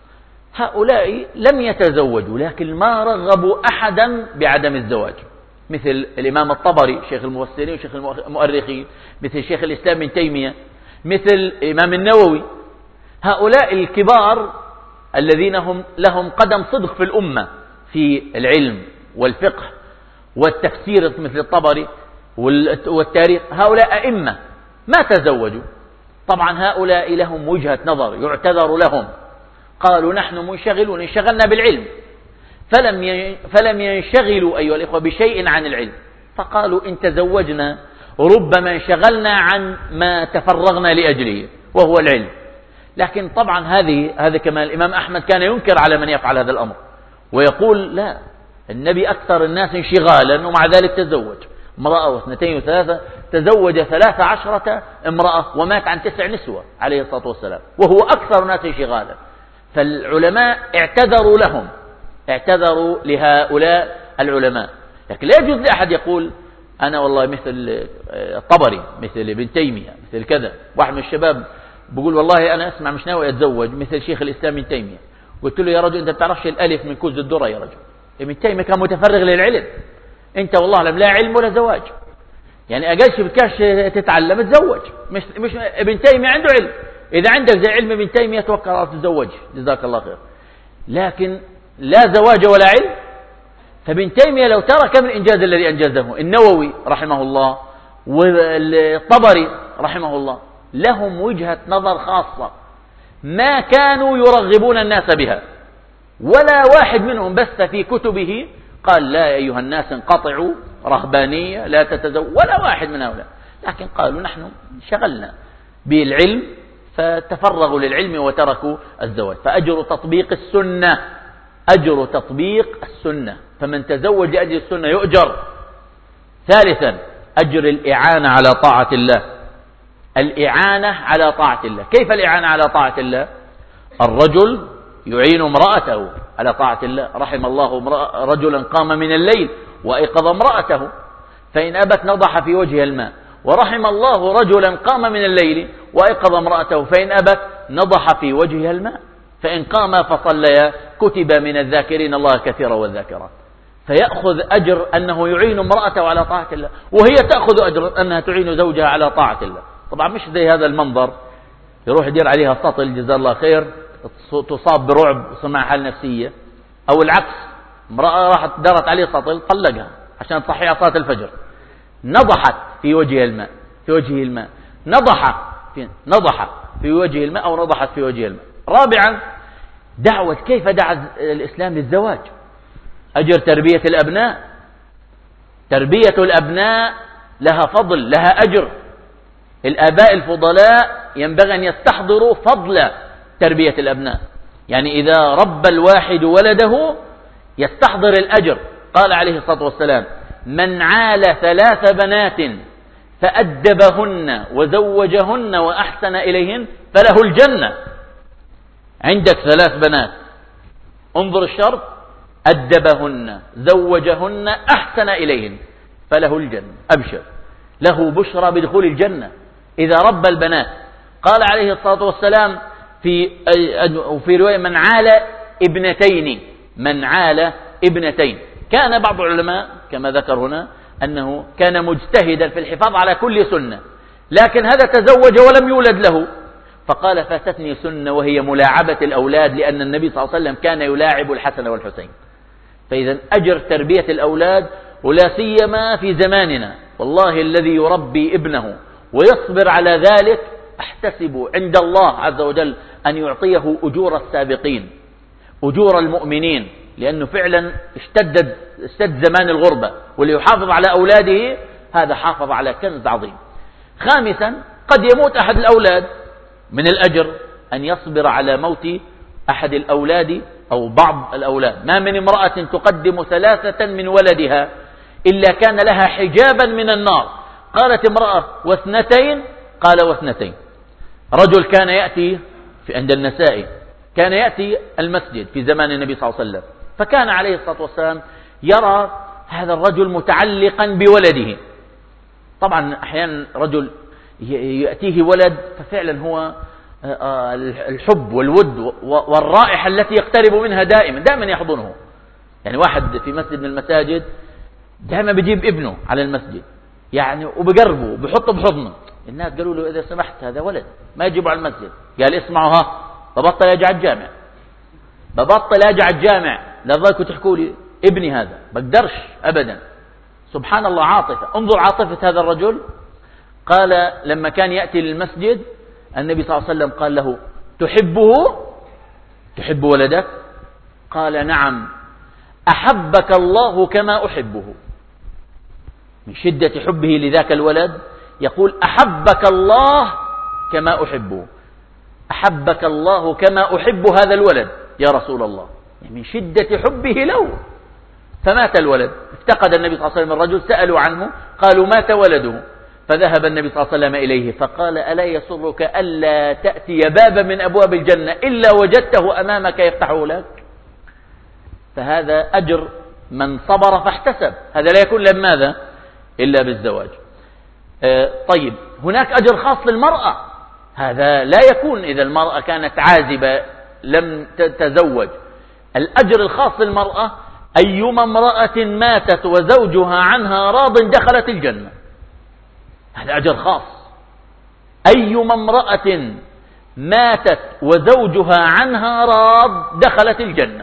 هؤلاء لم يتزوجوا لكن ما رغبوا أحدا بعدم الزواج، مثل الإمام الطبري شيخ المفسرين وشيخ المؤرخين، مثل شيخ الإسلام ابن تيمية، مثل الإمام النووي. هؤلاء الكبار الذين هم لهم قدم صدق في الأمة في العلم والفقه والتفسير مثل الطبري والتاريخ، هؤلاء أئمة ما تزوجوا. طبعا هؤلاء لهم وجهة نظر يعتذر لهم، قالوا: نحن منشغلون، انشغلنا بالعلم، فلم فلم ينشغلوا أيها الإخوة بشيء عن العلم، فقالوا: إن تزوجنا ربما انشغلنا عن ما تفرغنا لأجله وهو العلم. لكن طبعا هذه هذا كما الإمام أحمد كان ينكر على من يفعل هذا الأمر، ويقول لا، النبي أكثر الناس انشغالا ومع ذلك تزوج امرأة واثنتين وثلاثة، تزوج ثلاث عشرة امرأة ومات عن تسع نسوة عليه الصلاة والسلام، وهو أكثر الناس انشغالا. فالعلماء اعتذروا لهم، اعتذروا لهؤلاء العلماء. لكن لا يجوز لأحد يقول أنا والله مثل الطبري، مثل ابن تيمية، مثل كذا. واحد من الشباب بقول والله أنا أسمع مش ناوي أتزوج مثل شيخ الإسلام ابن تيمية. قلت له يا رجل أنت بتعرفش الألف من كوز الذرة يا رجل، ابن تيمية كان متفرغ للعلم، أنت والله لا علم ولا زواج، يعني أقلش بتكاش تتعلم تزوج. مش مش ابن تيمية عنده علم، إذا عندك زي علم ابن تيمية توكل على تتزوج جزاك الله خير، لكن لا زواج ولا علم. فابن تيمية لو ترى كم الإنجاز الذي أنجزه، النووي رحمه الله والطبري رحمه الله لهم وجهة نظر خاصة ما كانوا يرغبون الناس بها، ولا واحد منهم بث في كتبه قال لا يا أيها الناس انقطعوا رهبانية لا تتزوج، ولا واحد من هؤلاء. لكن قالوا نحن شغلنا بالعلم فتفرغوا للعلم وتركوا الزواج. فأجر تطبيق السنة، أجر تطبيق السنة، فمن تزوج لأجل السنة يؤجر. ثالثا أجر الإعانة على طاعة الله، الإعانة على طاعة الله. كيف الإعانة على طاعة الله؟ الرجل يعين امرأته على طاعة الله، رحم الله رجلا قام من الليل وأيقظ امرأته فإن أبت نضح في وجهها الماء، ورحم الله رجلا قام من الليل وأيقظ امرأته فإن أبت نضح في وجهها الماء، فإن قام فصليا كتب من الذاكرين الله كثيرا والذاكرات. فيأخذ أجر أنه يعين امرأته على طاعة الله، وهي تأخذ أجر أنها تعين زوجها على طاعة الله. طبعا مش زي هذا المنظر يروح يدير عليها سطل جزاه الله خير تصاب برعب وسمع حال نفسية، أو العكس امرأة راحت دارت عليه سطل طلقها عشان تصحيها صلاة الفجر، نضحت في وجه الماء في وجهه الماء نضح في نضح في وجه الماء أو نضحت في وجه الماء. رابعا دعوة، كيف دعا الإسلام للزواج؟ أجر تربية الأبناء، تربية الأبناء لها فضل لها أجر. الآباء الفضلاء ينبغي أن يستحضروا فضل تربية الأبناء، يعني إذا ربى الواحد ولده يستحضر الأجر. قال عليه الصلاة والسلام من عال ثلاث بنات فأدبهن وزوجهن وأحسن إليهن فله الجنة. عندك ثلاث بنات، انظر الشرط، أدبهن زوجهن أحسن إليهن فله الجنة، أبشر له بشرى بدخول الجنة إذا ربى البنات. قال عليه الصلاة والسلام في في رواية من عال ابنتين، من عال ابنتين. كان بعض العلماء كما ذكر هنا أنه كان مجتهدا في الحفاظ على كل سنة، لكن هذا تزوج ولم يولد له، فقال فاتتني سنة وهي ملاعبة الأولاد، لأن النبي صلى الله عليه وسلم كان يلاعب الحسن والحسين. فإذا أجر تربية الأولاد، ولا سيما في زماننا، والله الذي يربي ابنه ويصبر على ذلك أحتسب عند الله عز وجل أن يعطيه أجور السابقين، أجور المؤمنين، لأنه فعلا اشتد اشتد زمان الغربة، واللي يحافظ على أولاده هذا حافظ على كنز عظيم. خامسا قد يموت أحد الأولاد، من الأجر أن يصبر على موت أحد الأولاد أو بعض الأولاد. ما من امرأة تقدم ثلاثة من ولدها إلا كان لها حجابا من النار. قالت امرأة واثنتين، قال واثنتين. رجل كان يأتي في عند النسائي، كان يأتي المسجد في زمان النبي صلى الله عليه وسلم، فكان عليه الصلاة والسلام يرى هذا الرجل متعلقا بولده. طبعا أحيانا رجل يأتيه ولد ففعلا هو الحب والود والرائحة التي يقترب منها دائما دائما يحضنه. يعني واحد في مسجد من المساجد دائما بيجيب ابنه على المسجد، يعني وبقربه وبحطه بحضنه. الناس قالوا له إذا سمحت هذا ولد ما يجيبه على المسجد. قال اسمعوا ها، ببطل أجي على الجامع، ببطل أجي على الجامع لا تضلكوا تحكوا لي ابني هذا، بقدرش أبدا. سبحان الله، عاطفة. انظر عاطفة هذا الرجل. قال لما كان يأتي للمسجد النبي صلى الله عليه وسلم قال له تحبه؟ تحب ولدك؟ قال نعم، أحبك الله كما أحبه. من شدة حبه لذاك الولد يقول أحبك الله كما أحبه. أحبك الله كما أحب هذا الولد يا رسول الله، يعني من شدة حبه له. فمات الولد، افتقد النبي صلى الله عليه وسلم الرجل، سألوا عنه قالوا مات ولده، فذهب النبي صلى الله عليه وسلم إليه فقال ألا يسرك ألا تأتي بابا من أبواب الجنة إلا وجدته أمامك يفتحه لك؟ فهذا أجر من صبر فاحتسب، هذا لا يكون إلا بماذا؟ إلا بالزواج. آه طيب، هناك أجر خاص للمرأة، هذا لا يكون إذا المرأة كانت عازبة لم تتزوج. الأجر الخاص للمرأة أيما امرأة ماتت وزوجها عنها راض دخلت الجنة، هذا أجر خاص. أيما امرأة ماتت وزوجها عنها راض دخلت الجنة،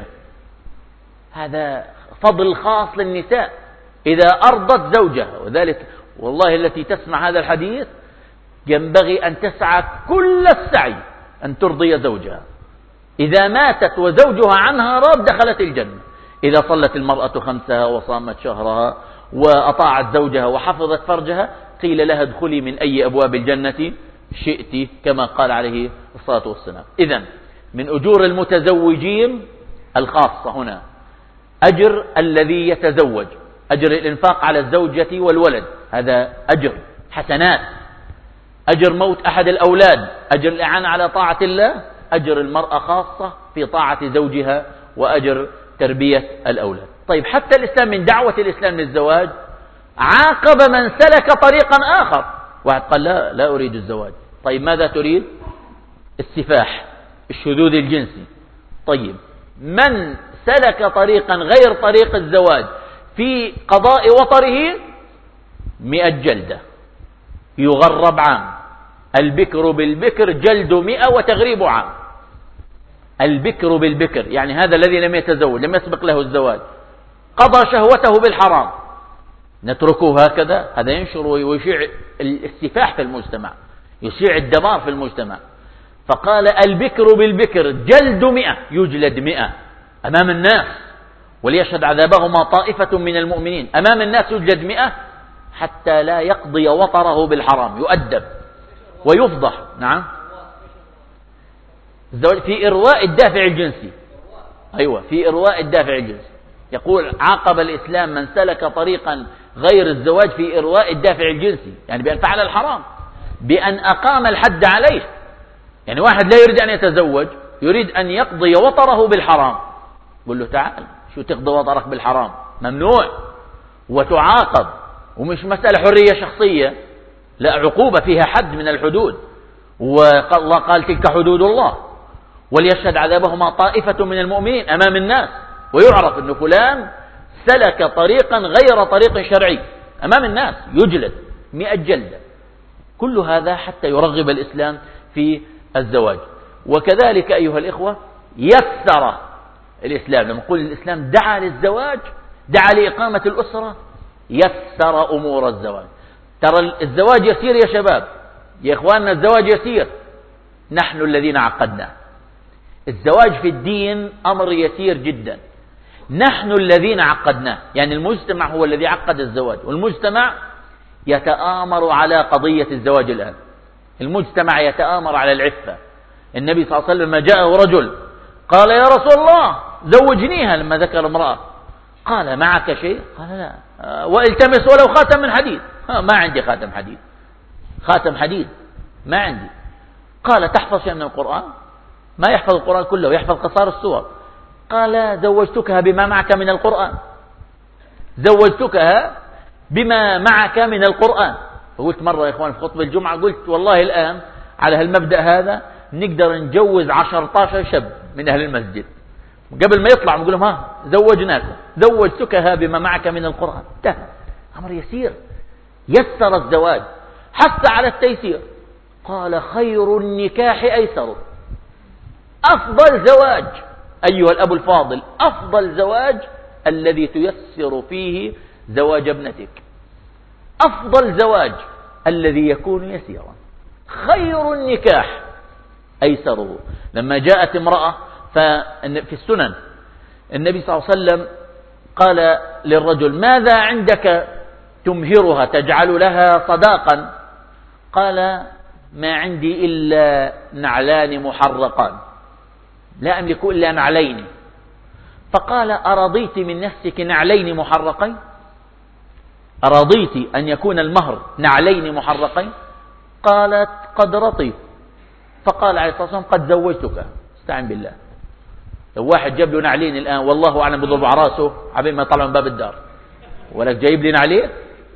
هذا فضل خاص للنساء إذا أرضت زوجها. وذلك والله التي تسمع هذا الحديث ينبغي أن تسعى كل السعي أن ترضي زوجها. إذا ماتت وزوجها عنها راض دخلت الجنة. إذا صلت المرأة خمسها وصامت شهرها وأطاعت زوجها وحفظت فرجها قيل لها ادخلي من أي أبواب الجنة شئت، كما قال عليه الصلاة والسلام. إذن من أجور المتزوجين الخاصة هنا أجر الذي يتزوج، أجر الإنفاق على الزوجة والولد، هذا أجر حسنات. أجر موت أحد الأولاد، أجر الإعانة على طاعة الله، أجر المرأة خاصة في طاعة زوجها، وأجر تربية الأولاد. طيب، حتى الإسلام من دعوة الإسلام للزواج عاقب من سلك طريقا آخر. واحد قال لا لا أريد الزواج. طيب ماذا تريد؟ السفاح، الشذوذ الجنسي. طيب، من سلك طريقا غير طريق الزواج في قضاء وطره مئة جلدة، يغرب عام. البكر بالبكر جلد مئة وتغريب عام. البكر بالبكر يعني هذا الذي لم يتزوج، لم يسبق له الزواج، قضى شهوته بالحرام، نتركه هكذا؟ هذا ينشر ويشيع السفاح في المجتمع، يشيع الدمار في المجتمع. فقال البكر بالبكر جلد مئة، يجلد مئة أمام الناس، وليشهد عذابهما طائفة من المؤمنين. أمام الناس يجلد مئة حتى لا يقضي وطره بالحرام، يؤدب ويفضح. نعم، في إرواء الدافع الجنسي. أيوة، في إرواء الدافع الجنسي. يقول عاقب الإسلام من سلك طريقا غير الزواج في إرواء الدافع الجنسي، يعني بأن فعل الحرام، بأن أقام الحد عليه. يعني واحد لا يريد أن يتزوج، يريد أن يقضي وطره بالحرام، قل له تعال، شو تقضي وطرك بالحرام؟ ممنوع وتعاقب. ومش مسألة حرية شخصية، لا، عقوبة فيها حد من الحدود. والله قال تلك حدود الله، وليشهد عذابهما طائفة من المؤمنين أمام الناس، ويعرف أن فلان سلك طريقا غير طريق شرعي أمام الناس، يجلد مئة جلدة. كل هذا حتى يرغب الإسلام في الزواج. وكذلك أيها الإخوة يسر الإسلام، لما نقول الإسلام دعا للزواج، دعا لإقامة الأسرة، يسر أمور الزواج. ترى الزواج يسير يا شباب، يا إخواننا الزواج يسير، نحن الذين عقدناه. الزواج في الدين أمر يسير جدا، نحن الذين عقدناه. يعني المجتمع هو الذي عقد الزواج، والمجتمع يتآمر على قضية الزواج الآن. المجتمع يتآمر على العفة. النبي صلى الله عليه وسلم لما جاءه رجل قال يا رسول الله زوجنيها، لما ذكر امرأة قال معك شيء؟ قال لا، والتمس ولو خاتم من حديد. ما عندي خاتم حديد، خاتم حديد ما عندي. قال تحفظ شيء من القرآن؟ ما يحفظ القرآن كله، يحفظ قصار السور. قال زوجتكها بما معك من القرآن، زوجتكها بما معك من القرآن. فقلت مرة يا إخوان في خطبة الجمعة، قلت والله الآن على هالمبدأ هذا نقدر نجوز عشرة شاب من أهل المسجد، قبل ما يطلع نقول لهم ها زوجناكم، زوجتكها بما معك من القرآن. ده أمر يسير، يسر الزواج، حث على التيسير. قال خير النكاح أيسر. أفضل زواج أيها الأب الفاضل، أفضل زواج الذي تيسر فيه زواج ابنتك. أفضل زواج الذي يكون يسيرا. خير النكاح أيسره. لما جاءت امرأة في السنن، النبي صلى الله عليه وسلم قال للرجل ماذا عندك تمهرها تجعل لها صداقا؟ قال ما عندي إلا نعلان محرقان، لا أملك إلا نعلين. فقال: أرضيت من نفسك نعلين محرقين؟ أرضيت أن يكون المهر نعلين محرقين؟ قالت: قد رضيت. فقال عليه الصلاة والسلام: قد زوجتك. استعن بالله. لو واحد جاب له نعلين الآن والله أعلم بضرب على راسه عبين ما طلع من باب الدار، ولك جايب لي نعلين؟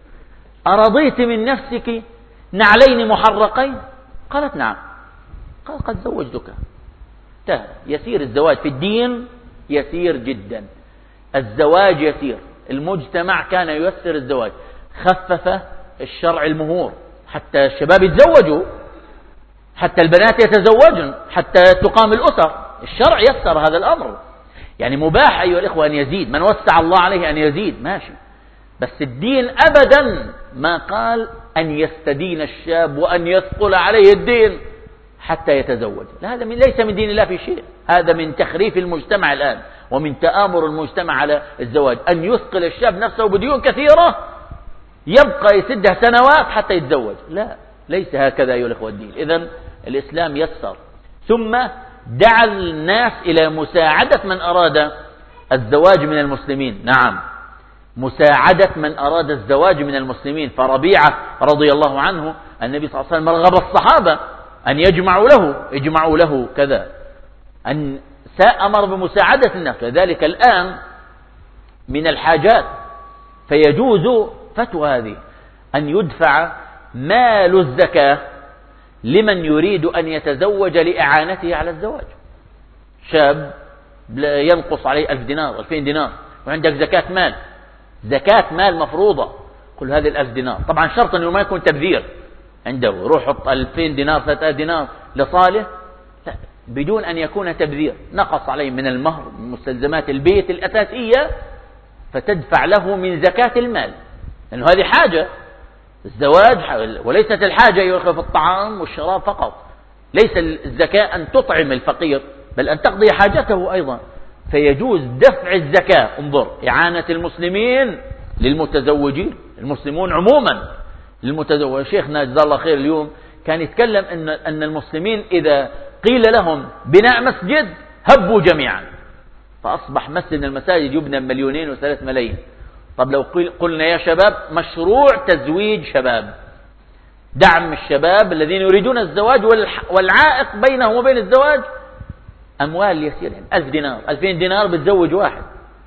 أرضيت من نفسك نعلين محرقين؟ قالت: نعم. قال: قد زوجتك. انتهى. يسير الزواج في الدين، يسير جدا. الزواج يسير. المجتمع كان ييسر الزواج، خفف الشرع المهور حتى الشباب يتزوجوا، حتى البنات يتزوجن، حتى تقام الأسر. الشرع يسر هذا الأمر. يعني مباح أيها الإخوة أن يزيد، من وسع الله عليه أن يزيد ماشي، بس الدين أبدا ما قال أن يستدين الشاب وأن يثقل عليه الدين حتى يتزوج. لا، هذا من ليس من دين الله في شيء، هذا من تخريف المجتمع الآن ومن تآمر المجتمع على الزواج، أن يثقل الشاب نفسه بديون كثيرة يبقى يسدها سنوات حتى يتزوج. لا، ليس هكذا أيها الأخوة الدين. إذن الإسلام يسر، ثم دعا الناس إلى مساعدة من أراد الزواج من المسلمين. نعم، مساعدة من أراد الزواج من المسلمين. فربيعة رضي الله عنه النبي صلى الله عليه وسلم رغب الصحابة أن يجمعوا له يجمعوا له كذا، أن أمر بمساعدة الناس. لذلك الآن من الحاجات فيجوز فتوى هذه أن يدفع مال الزكاة لمن يريد أن يتزوج لإعانته على الزواج. شاب ينقص عليه ألف دينار ألفين دينار وعندك زكاة مال، زكاة مال مفروضة، كل هذه الألف دينار. طبعا شرط أنه ما يكون تبذير عنده، روح حط ألفين دينار ثلاثة دينار لصالح، لا، بدون أن يكون تبذير. نقص عليه من المهر، من مستلزمات البيت الأساسية، فتدفع له من زكاة المال، لأنه هذه حاجة. الزواج وليست الحاجة يؤخذ في الطعام والشراب فقط، ليس الزكاة أن تطعم الفقير بل أن تقضي حاجته أيضا. فيجوز دفع الزكاة. انظر، إعانة المسلمين للمتزوجين، المسلمون عموما للمتزوج. شيخنا جزاه الله خير اليوم كان يتكلم أن أن المسلمين إذا قيل لهم بناء مسجد هبوا جميعا، فأصبح مسجد من المساجد يبنى مليونين وثلاث ملايين. طب لو قلنا يا شباب مشروع تزويج شباب، دعم الشباب الذين يريدون الزواج، والعائق بينهم وبين الزواج أموال يسيرة، ألف دينار ألفين دينار بتزوج واحد.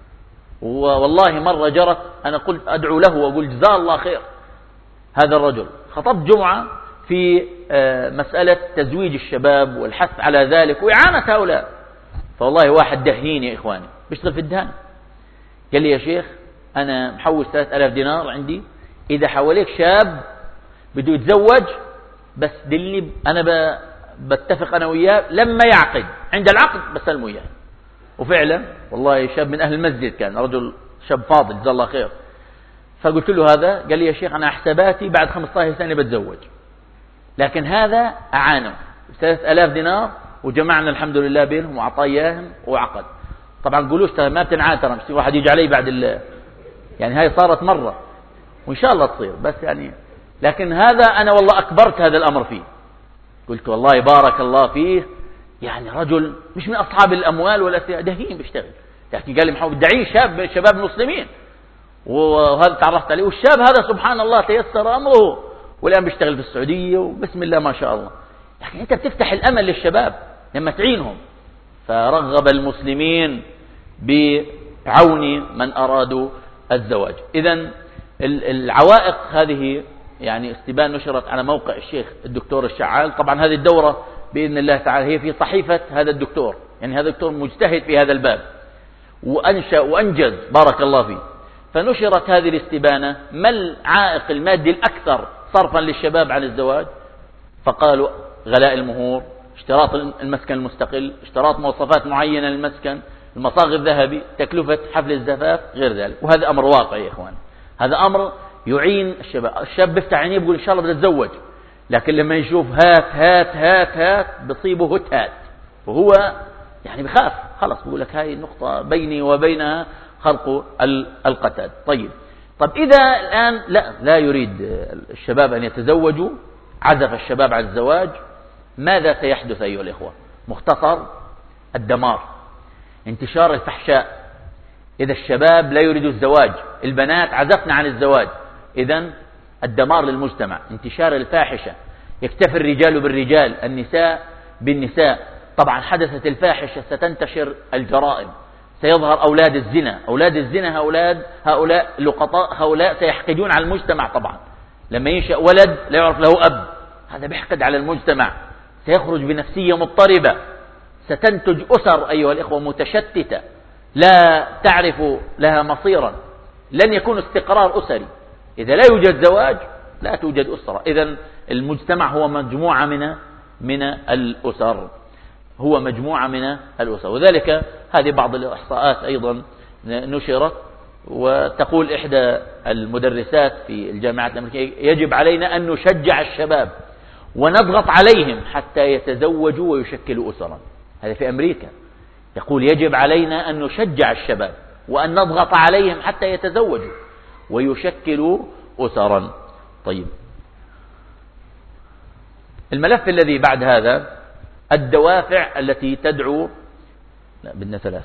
والله مرة جرت، أنا قلت أدعو له وأقول جزاه الله خير هذا الرجل، خطبت جمعة في مسألة تزويج الشباب والحث على ذلك وإعانة هؤلاء. فوالله واحد دهين يا إخواني بيشتغل في الدهان، قال لي يا شيخ أنا محوش ثلاثة آلاف دينار عندي، إذا حواليك شاب بده يتزوج بس دلني، أنا بتفق أنا وياه لما يعقد، عند العقد بسلمه إياه. وفعلا والله شاب من أهل المسجد، كان رجل شاب فاضل جزاه الله خير. فقلت له هذا، قال لي يا شيخ أنا حساباتي بعد خمسة عشر سنة بتزوج، لكن هذا أعانه ثلاثة آلاف دينار وجمعنا الحمد لله بينهم وعطاياهم وعقد. طبعا قولوش ما بتنعاد ترى، مش واحد يجي علي بعد ال يعني هاي صارت مرة وإن شاء الله تصير، بس يعني لكن هذا أنا والله أكبرت هذا الأمر فيه. قلت والله بارك الله فيه، يعني رجل مش من أصحاب الأموال ولا دهين بيشتغل، لكن قال لي محمد دعيه شاب من شباب المسلمين، وهذا تعرفت عليه، والشاب هذا سبحان الله تيسر أمره والآن بيشتغل في السعودية وبسم الله ما شاء الله. لكن أنت بتفتح الأمل للشباب لما تعينهم. فرغب المسلمين بعون من أرادوا الزواج. إذن العوائق هذه يعني استبان نشرت على موقع الشيخ الدكتور الشعال. طبعا هذه الدورة بإذن الله تعالى هي في صحيفة هذا الدكتور، يعني هذا الدكتور مجتهد في هذا الباب وأنشأ وأنجز بارك الله فيه. فنشرت هذه الاستبانة ما العائق المادي الأكثر صرفا للشباب عن الزواج، فقالوا غلاء المهور، اشتراط المسكن المستقل، اشتراط مواصفات معينة للمسكن، المصاغ الذهبي، تكلفة حفل الزفاف، غير ذلك. وهذا أمر واقعي يا إخوان، هذا أمر يعين الشباب. الشاب بيفتح عينيه بيقول إن شاء الله بدي أتزوج، لكن لما يشوف هات هات هات هات بصيبه هت هات، وهو يعني بخاف خلص، بيقول لك هاي النقطة بيني وبينها خرق القتاد. طيب طب إذا الآن لا لا يريد الشباب أن يتزوجوا عزف الشباب عن الزواج، ماذا سيحدث أيها الإخوة؟ مختصر: الدمار، انتشار الفحشاء. إذا الشباب لا يريد الزواج، البنات عزفنا عن الزواج، إذن الدمار للمجتمع، انتشار الفاحشة، يكتفي الرجال بالرجال، النساء بالنساء. طبعا حدثت الفاحشة ستنتشر الجرائم، سيظهر أولاد الزنا، أولاد الزنا هؤلاء هؤلاء لقطاء، هؤلاء سيحقدون على المجتمع. طبعا لما ينشأ ولد لا يعرف له أب، هذا بيحقد على المجتمع، سيخرج بنفسية مضطربة، ستنتج أسر أيها الإخوة متشتتة لا تعرف لها مصيرا، لن يكون استقرار أسري. إذا لا يوجد زواج لا توجد أسرة. إذن المجتمع هو مجموعة من من الأسر، هو مجموعة من الأسر. وذلك هذه بعض الإحصاءات أيضا نشرت، وتقول إحدى المدرسات في الجامعات الأمريكية: يجب علينا أن نشجع الشباب ونضغط عليهم حتى يتزوجوا ويشكلوا أسرا. هذا في أمريكا، يقول يجب علينا أن نشجع الشباب وأن نضغط عليهم حتى يتزوجوا ويشكلوا أسرا. طيب، الملف الذي بعد هذا: الدوافع التي تدعو. لا، بدنا ثلاث.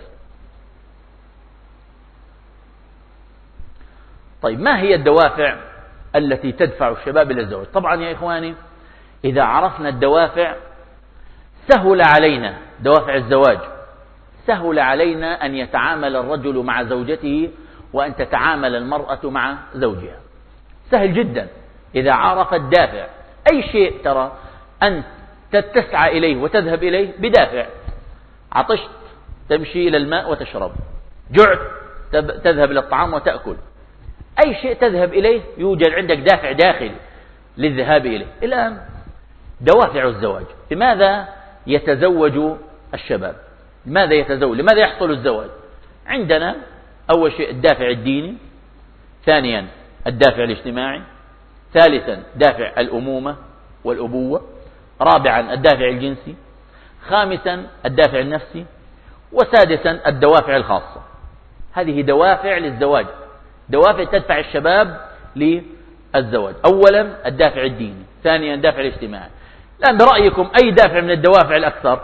طيب، ما هي الدوافع التي تدفع الشباب إلى الزواج؟ طبعا يا إخواني، إذا عرفنا الدوافع سهل علينا دوافع الزواج، سهل علينا أن يتعامل الرجل مع زوجته وأن تتعامل المرأة مع زوجها، سهل جدا إذا عرف الدافع. أي شيء ترى أنت تسعى إليه وتذهب إليه بدافع. عطشت تمشي إلى الماء وتشرب، جعت تذهب إلى الطعام وتأكل. أي شيء تذهب إليه يوجد عندك دافع داخلي للذهاب إليه. الآن دوافع الزواج، لماذا يتزوج الشباب؟ لماذا يتزوج؟ لماذا يحصل الزواج؟ عندنا أول شيء الدافع الديني، ثانيا الدافع الاجتماعي، ثالثا دافع الأمومة والأبوة، رابعا الدافع الجنسي، خامسا الدافع النفسي، وسادسا الدوافع الخاصة. هذه دوافع للزواج، دوافع تدفع الشباب للزواج. أولا الدافع الديني، ثانيا الدافع الاجتماعي. الآن برأيكم أي دافع من الدوافع الأكثر؟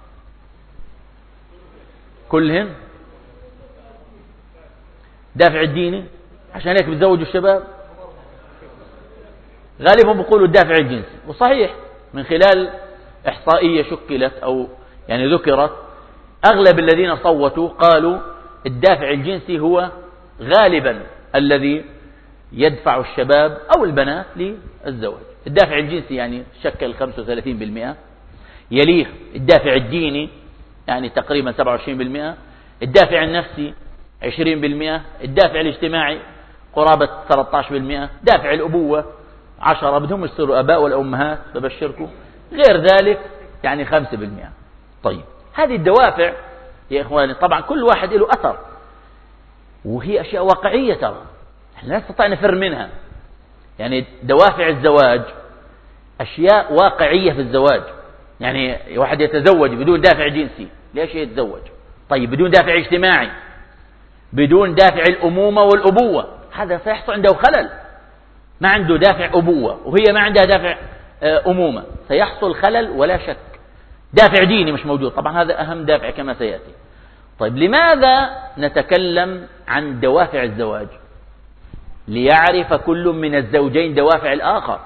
كلهم دافع الديني، عشان هيك بتزوجوا الشباب. غالبا بيقولوا الدافع الجنسي، وصحيح من خلال إحصائية شكلت أو يعني ذكرت، أغلب الذين صوتوا قالوا الدافع الجنسي هو غالبا الذي يدفع الشباب أو البنات للزواج. الدافع الجنسي يعني شكل خمسة وثلاثين بالمئة، يليه الدافع الديني يعني تقريبا سبعة وعشرين بالمئة، الدافع النفسي عشرين بالمئة، الدافع الاجتماعي قرابة ثلاثة عشر بالمئة، دافع الأبوة عشرة، بدهم يصيروا أباء والأمهات ببشركم، غير ذلك يعني خمسة بالمئة. طيب، هذه الدوافع يا إخواني طبعا كل واحد له أثر، وهي أشياء واقعية ترى لا نستطيع نفر منها. يعني دوافع الزواج أشياء واقعية في الزواج. يعني واحد يتزوج بدون دافع جنسي، ليش يتزوج؟ طيب بدون دافع اجتماعي، بدون دافع الأمومة والأبوة، هذا سيحصل عنده خلل. ما عنده دافع أبوة وهي ما عندها دافع أمومة، سيحصل خلل ولا شك. دافع ديني مش موجود، طبعا هذا أهم دافع كما سيأتي. طيب، لماذا نتكلم عن دوافع الزواج؟ ليعرف كل من الزوجين دوافع الآخر.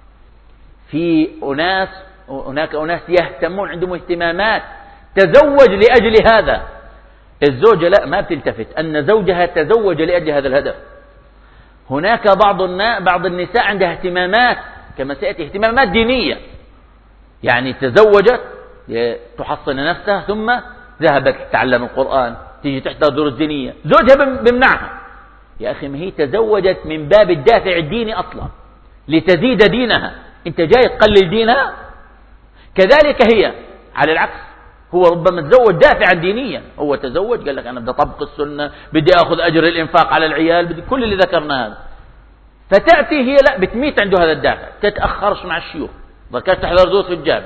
في أناس هناك أناس يهتمون، عندهم اهتمامات، تزوج لأجل هذا. الزوجة لا، ما بتلتفت أن زوجها تزوج لأجل هذا الهدف. هناك بعض الناس بعض النساء عندها اهتمامات كما سيأتي، اهتمامات دينية، يعني تزوجت تحصن نفسها ثم ذهبت تتعلم القرآن، تيجي تحضر دروس دينية، زوجها بمنعها. يا أخي، ما هي تزوجت من باب الدافع الديني أصلا، لتزيد دينها، أنت جاي تقلل دينها. كذلك هي على العكس، هو ربما تزوج دافعا دينيا، هو تزوج قال لك أنا بدي أطبق السنة، بدي أخذ أجر الإنفاق على العيال، بدي كل اللي ذكرنا هذا. فتأتي هي لا، بتميت عنده هذا الدافع، تتأخرش مع الشيوخ، ذكرت تحضر دروس في الجامع،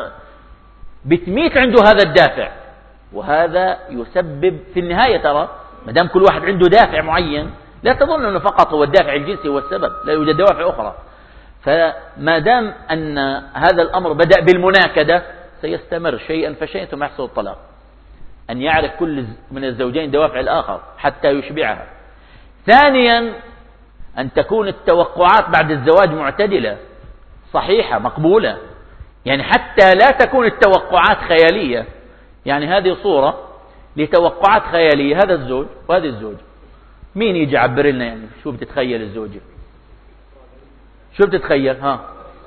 بتميت عنده هذا الدافع. وهذا يسبب في النهاية، ترى ما دام كل واحد عنده دافع معين، لا تظن أنه فقط هو الدافع الجنسي هو السبب، لا يوجد دوافع أخرى. فما دام أن هذا الأمر بدأ بالمناكدة سيستمر شيئا فشيئا ثم يحصل الطلاق. أن يعرف كل من الزوجين دوافع الآخر حتى يشبعها. ثانيا أن تكون التوقعات بعد الزواج معتدلة صحيحة مقبولة، يعني حتى لا تكون التوقعات خيالية. يعني هذه صورة لتوقعات خيالية، هذا الزوج وهذه الزوجة، مين يجي يعبر لنا يعني شو بتتخيل الزوجة؟ شو بتتخيل؟ ها،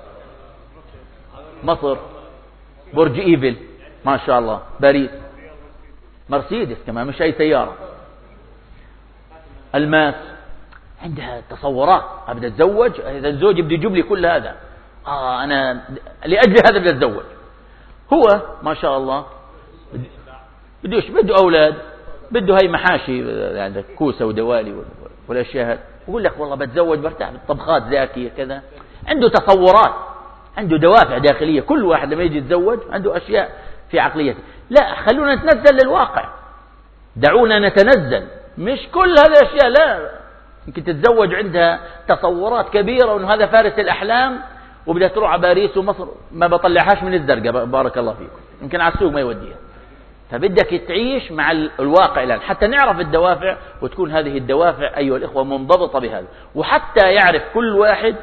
مصر، برج إيفل، ما شاء الله، باريس، مرسيدس كمان مش أي سيارة، الماس، عندها تصورات. بدي أتزوج، إذا الزوج بده يجيب لي كل هذا، آه أنا لأجل هذا بدي أتزوج. هو ما شاء الله بدوش، بده أولاد، بده هاي محاشي يعني كوسة ودوالي والأشياء هذه، يقول لك والله بتزوج برتاح بالطبخات زاكية كذا. عنده تصورات، عنده دوافع داخلية. كل واحد لما يجي يتزوج عنده أشياء في عقليته. لا، خلونا نتنزل للواقع، دعونا نتنزل. مش كل هذه الأشياء، لا، يمكن تتزوج عندها تصورات كبيرة وأنه هذا فارس الأحلام وبدها تروح على باريس ومصر ما بطلعهاش من الزرقاء، بارك الله فيكم، يمكن على السوق ما يوديها. فبدك تعيش مع الواقع الآن حتى نعرف الدوافع، وتكون هذه الدوافع أيها الإخوة منضبطة بهذا، وحتى يعرف كل واحد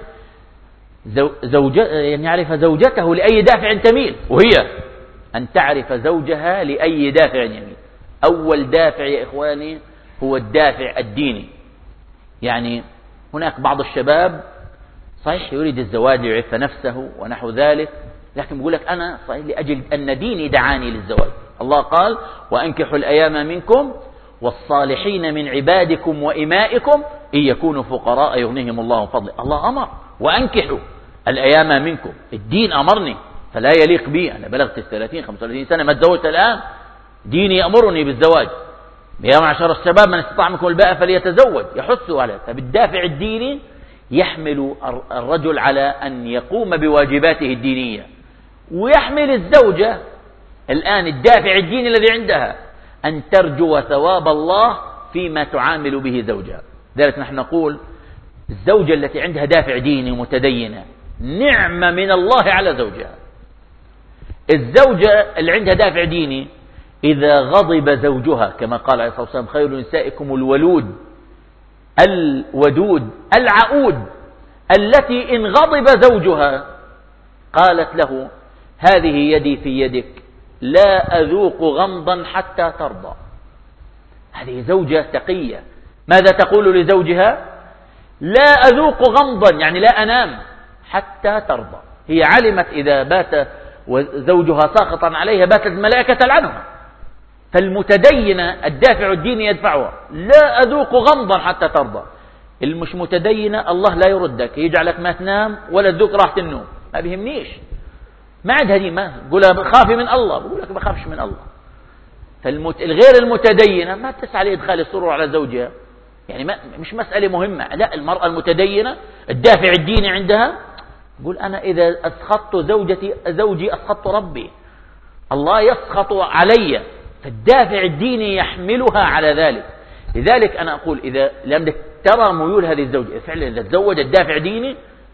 زوجة يعني يعرف زوجته لأي دافع تميل، وهي أن تعرف زوجها لأي دافع يميل. أول دافع يا إخواني هو الدافع الديني. يعني هناك بعض الشباب صحيح يريد الزواج ليعف نفسه ونحو ذلك، لكن بيقول لك أنا صحيح لأجل أن ديني دعاني للزواج. الله قال: وأنكحوا الأيام منكم والصالحين من عبادكم وإمائكم إن يكونوا فقراء يغنيهم الله من فضله. الله أمر وأنكحوا الأيام منكم، الدين أمرني، فلا يليق بي أنا بلغت الثلاثين خمسة وثلاثين سنة ما تزوجت الآن، ديني يأمرني بالزواج. يا معشر الشباب من استطاع منكم الباءة فليتزوج، يحثوا على. فبالدافع الديني يحمل الرجل على أن يقوم بواجباته الدينية، ويحمل الزوجة الآن الدافع الديني الذي عندها أن ترجو ثواب الله فيما تعامل به زوجها. ذلك نحن نقول الزوجة التي عندها دافع ديني ومتدينة نعمة من الله على زوجها. الزوجة اللي عندها دافع ديني إذا غضب زوجها كما قال عليه الصلاة والسلام: خير نسائكم الولود الودود العؤود التي إن غضب زوجها قالت له: هذه يدي في يدك لا أذوق غمضا حتى ترضى. هذه زوجة تقية. ماذا تقول لزوجها؟ لا أذوق غمضا، يعني لا أنام حتى ترضى. هي علمت إذا بات وزوجها ساخطا عليها باتت الملائكة تلعنها. فالمتدينة الدافع الديني يدفعها: لا أذوق غمضا حتى ترضى. المش متدينة الله لا يردك، يجعلك ما تنام ولا تذوق راحة النوم، ما بيهمنيش، ما عندها دي، ما قولها خافي من الله، بقول لك ما خافش من الله. فالغير المتدينة ما تسعى لإدخال السرور على زوجها، يعني ما مش مسألة مهمة. لا، المرأة المتدينة الدافع الديني عندها يقول: أنا إذا أسخطت زوجتي زوجي أسخطت ربي، الله يسخط علي. فالدافع الديني يحملها على ذلك. لذلك أنا أقول إذا لم ترى ميول هذه الزوجة فعلا إذا تزوجت دافع ديني،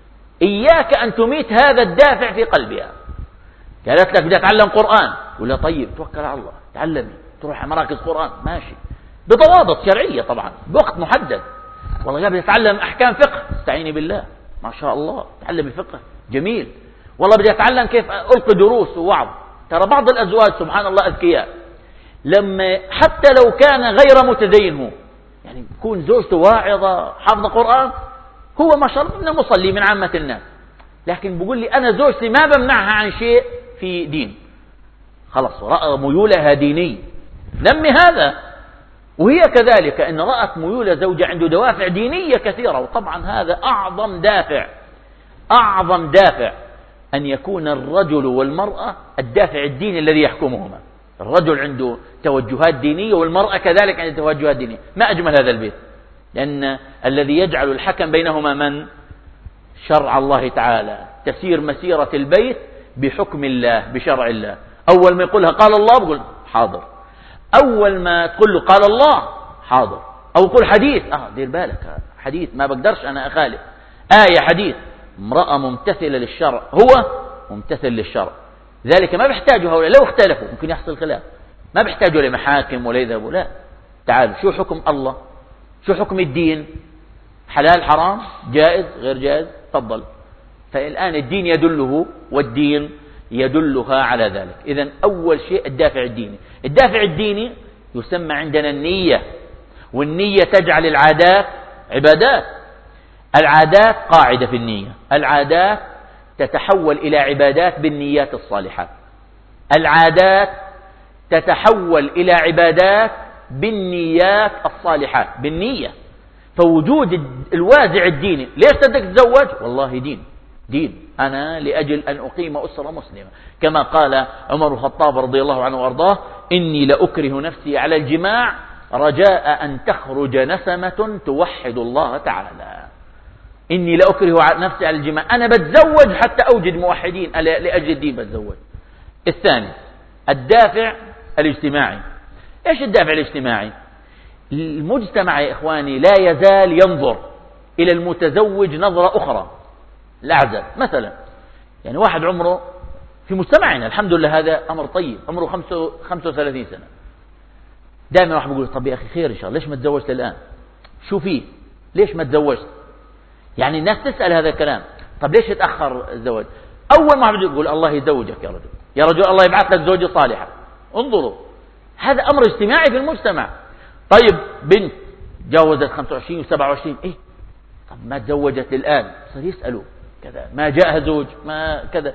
إياك أن تميت هذا الدافع في قلبها. قالت لك بدي أتعلم قرآن، ولا طيب توكل على الله تعلمي، تروح على مراكز قرآن ماشي بضوابط شرعية طبعا بوقت محدد. والله قال بدي أتعلم أحكام فقه، استعيني بالله، ما شاء الله تعلمي فقه جميل. والله بدي أتعلم كيف ألقي دروس ووعظ. ترى بعض الأزواج سبحان الله أذكياء، لما حتى لو كان غير متدين هو، يعني يكون زوجته واعظة حافظة قرآن، هو ما شاء الله مصلي من عامة الناس، لكن بيقول لي أنا زوجتي ما بمنعها عن شيء في دين، خلاص رأى ميولها ديني، نمي هذا. وهي كذلك إن رأت ميول زوجها عنده دوافع دينية كثيرة، وطبعا هذا أعظم دافع، أعظم دافع أن يكون الرجل والمرأة الدافع الديني الذي يحكمهما. الرجل عنده توجهات دينية والمرأة كذلك عندها توجهات دينية. ما أجمل هذا البيت، لأن الذي يجعل الحكم بينهما من؟ شرع الله تعالى. تسير مسيرة البيت بحكم الله بشرع الله. أول ما يقولها قال الله بقول حاضر، أول ما تقول له قال الله حاضر، أو يقول حديث آه دير بالك حديث ما بقدرش أنا أخالف، آية حديث امرأة ممتثلة للشرع، هو ممتثل للشرع، ذلك ما بيحتاجوا هؤلاء، لو اختلفوا ممكن يحصل خلاف، ما بيحتاجوا لمحاكم ولا يذهبوا، لا، تعالوا شو حكم الله، شو حكم الدين، حلال حرام جائز غير جائز، تفضل. فالآن الدين يدله والدين يدلها على ذلك. إذن أول شيء الدافع الديني. الدافع الديني يسمى عندنا النية، والنية تجعل العادات عبادات. العادات قاعدة في النية، العادات تتحول إلى عبادات بالنيات الصالحات، العادات تتحول إلى عبادات بالنيات الصالحات، بالنية. فوجود الوازع الديني، ليش بدك تتزوج؟ والله دين، دين أنا لأجل أن أقيم أسرة مسلمة، كما قال عمر الخطاب رضي الله عنه وأرضاه: إني لأكره نفسي على الجماع رجاء أن تخرج نسمة توحد الله تعالى. إني لأكره نفسي على الجماع، أنا بتزوج حتى أوجد موحدين، لأجل الدين بتزوج. الثاني الدافع الاجتماعي. إيش الدافع الاجتماعي؟ المجتمع يا إخواني لا يزال ينظر إلى المتزوج نظرة أخرى، الأعزب مثلا، يعني واحد عمره في مجتمعنا الحمد لله هذا أمر طيب، عمره خمسة وثلاثين سنة، دائما واحد بيقول: طب يا أخي خير إن شاء الله، ليش ما تزوجت الآن؟ شو فيه؟ ليش ما تزوجت؟ يعني الناس تسأل هذا الكلام، طب ليش يتأخر الزواج؟ أول ما يقول: الله يزوجك يا رجل، يا رجل الله يبعث لك زوجة صالحة. انظروا، هذا أمر اجتماعي في المجتمع. طيب بنت جاوزت خمسة وعشرين وسبعة وعشرين، إيه طب ما تزوجت الآن؟ صار يسألوا كذا، ما جاءها زوج، ما كذا.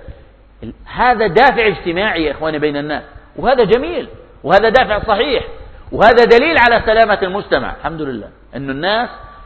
هذا دافع اجتماعي يا إخواني بين الناس، وهذا جميل، وهذا دافع صحيح، وهذا دليل على سلامة المجتمع. الحمد لله أن الناس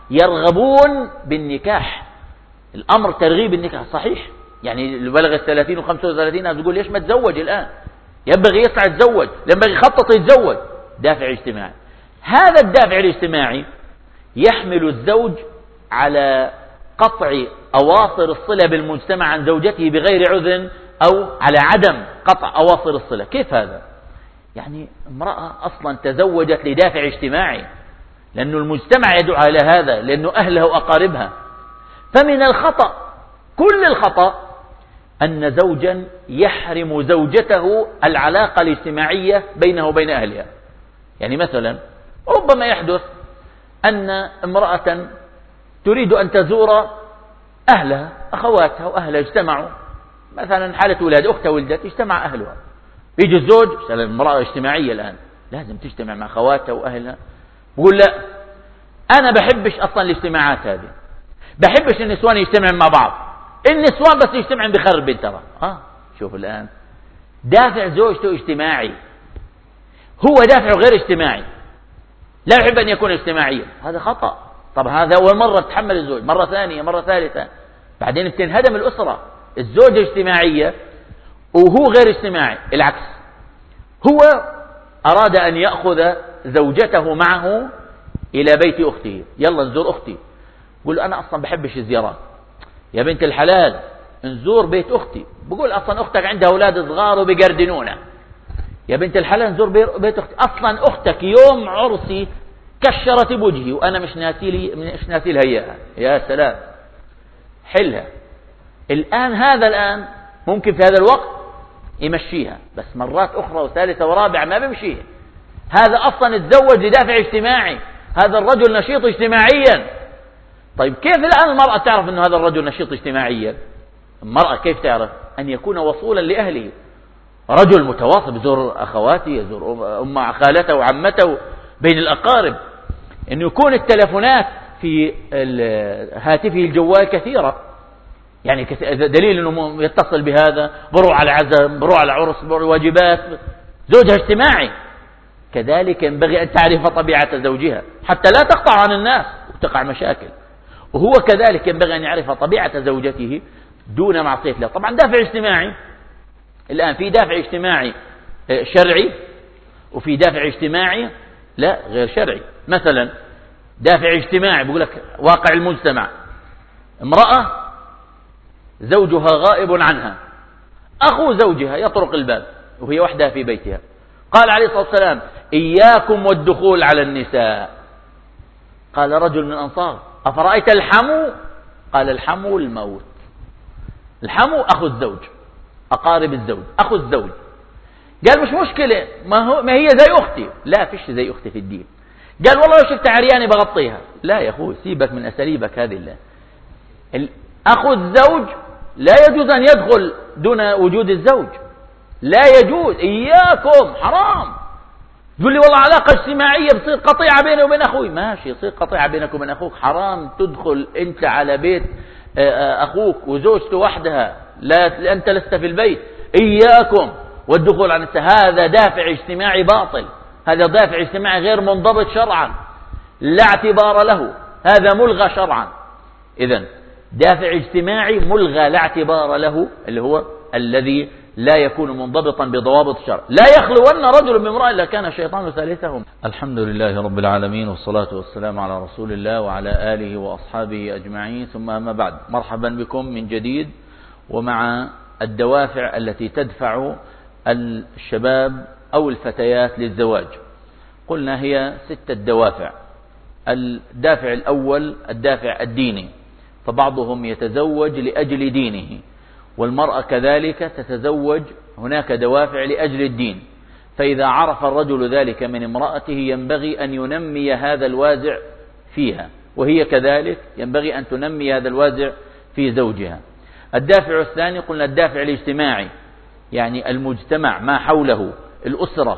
يرغبون بالنكاح، الأمر ترغيب النكاح صحيح. يعني اللي بلغ الثلاثين وخمسة وثلاثين يقول: ليش ما تزوج الآن؟ ينبغي يسعى يتزوج، ينبغي يخطط يتزوج. دافع اجتماعي. هذا الدافع الاجتماعي يحمل الزوج على قطع أواصر الصلة بالمجتمع عن زوجته بغير عذر، أو على عدم قطع أواصر الصلة. كيف هذا؟ يعني امرأة أصلا تزوجت لدافع اجتماعي، لأن المجتمع يدعو على هذا، لأنه أهلها وأقاربها. فمن الخطأ، كل الخطأ، أن زوجا يحرم زوجته العلاقة الاجتماعية بينه وبين أهلها. يعني مثلا ربما يحدث أن امرأة تريد أن تزور أهلها، أخواتها وأهلها اجتمعوا، مثلا حالة ولادة، أختها ولدت، اجتمع أهلها، يجي الزوج، المرأة اجتماعية الآن لازم تجتمع مع أخواتها وأهلها، بقول: لا، أنا بحبش أصلا الاجتماعات هذه، بحبش النسوان يجتمعوا مع بعض، النسوان بس يجتمعوا بخرب ترى. آه شوف الآن، دافع زوجته اجتماعي، هو دافعه غير اجتماعي، لا يحب أن يكون اجتماعيا. هذا خطأ. طب هذا أول مرة تحمل الزوج، مرة ثانية، مرة ثالثة، بعدين بتنهدم الأسرة. الزوجة اجتماعية وهو غير اجتماعي، العكس. هو أراد أن يأخذ زوجته معه إلى بيت أخته، يلا نزور أختي، يقول: أنا أصلا بحبش الزيارات. يا بنت الحلال نزور بيت أختي، بقول أصلا أختك عندها أولاد صغار وبيقردنونا. يا بنت الحلال نزور بيت أختي، أصلا أختك يوم عرسي كشرت بوجهي وأنا مش ناسي لي مش ناسي لها إياها. يا سلام، حلها. الآن هذا الآن ممكن في هذا الوقت يمشيها، بس مرات أخرى وثالثة ورابعة ما بيمشيها. هذا أصلا تزوج لدافع اجتماعي، هذا الرجل نشيط اجتماعيا. طيب كيف الآن المرأة تعرف أن هذا الرجل نشيط اجتماعيا؟ المرأة كيف تعرف؟ أن يكون وصولا لأهله، رجل متواصل، يزور أخواته، يزور أم خالته وعمته بين الأقارب، أن يكون التلفونات في هاتفه الجوال كثيرة، يعني دليل أنه يتصل بهذا، بروح على عزم، بروح على عرس، بروح واجبات. زوجها اجتماعي. كذلك ينبغي أن تعرف طبيعة زوجها حتى لا تقطع عن الناس وتقع مشاكل، وهو كذلك ينبغي أن يعرف طبيعة زوجته دون معصية الله. طبعا دافع اجتماعي، الآن في دافع اجتماعي شرعي وفي دافع اجتماعي لا غير شرعي. مثلا دافع اجتماعي بيقول لك واقع المجتمع، امرأة زوجها غائب عنها، أخو زوجها يطرق الباب وهي وحدها في بيتها، قال عليه الصلاة والسلام: إياكم والدخول على النساء. قال رجل من الأنصار: أفرأيت الحمو؟ قال: الحمو الموت. الحمو أخو الزوج، أقارب الزوج، أخو الزوج. قال مش مشكلة، ما هو ما هي زي أختي. لا فيش زي أختي في الدين. قال والله لو شفت عرياني بغطيها. لا يا أخوي، سيبك من أساليبك هذه. الله أخو الزوج لا يجوز أن يدخل دون وجود الزوج، لا يجوز. إياكم، حرام. تقول لي والله علاقة اجتماعية بتصير قطيعة بيني وبين أخوي. ماشي، يصير قطيعة بينك وبين أخوك. حرام تدخل أنت على بيت أخوك وزوجته وحدها، لا أنت لست في البيت. إياكم والدخول على النساء، هذا دافع اجتماعي باطل، هذا دافع اجتماعي غير منضبط شرعا، لا اعتبار له، هذا ملغى شرعا. إذن دافع اجتماعي ملغى لا اعتبار له، اللي هو الذي لا يكون منضبطا بضوابط الشرع. لا يخلون رجل بامرأة إلا كان الشيطان ثالثهم. الحمد لله رب العالمين، والصلاة والسلام على رسول الله وعلى آله وأصحابه أجمعين، ثم أما بعد. مرحبا بكم من جديد ومع الدوافع التي تدفع الشباب أو الفتيات للزواج. قلنا هي ستة دوافع. الدافع الأول الدافع الديني، فبعضهم يتزوج لأجل دينه، والمرأة كذلك تتزوج، هناك دوافع لأجل الدين. فإذا عرف الرجل ذلك من امرأته ينبغي أن ينمي هذا الوازع فيها، وهي كذلك ينبغي أن تنمي هذا الوازع في زوجها. الدافع الثاني قلنا الدافع الاجتماعي، يعني المجتمع ما حوله، الأسرة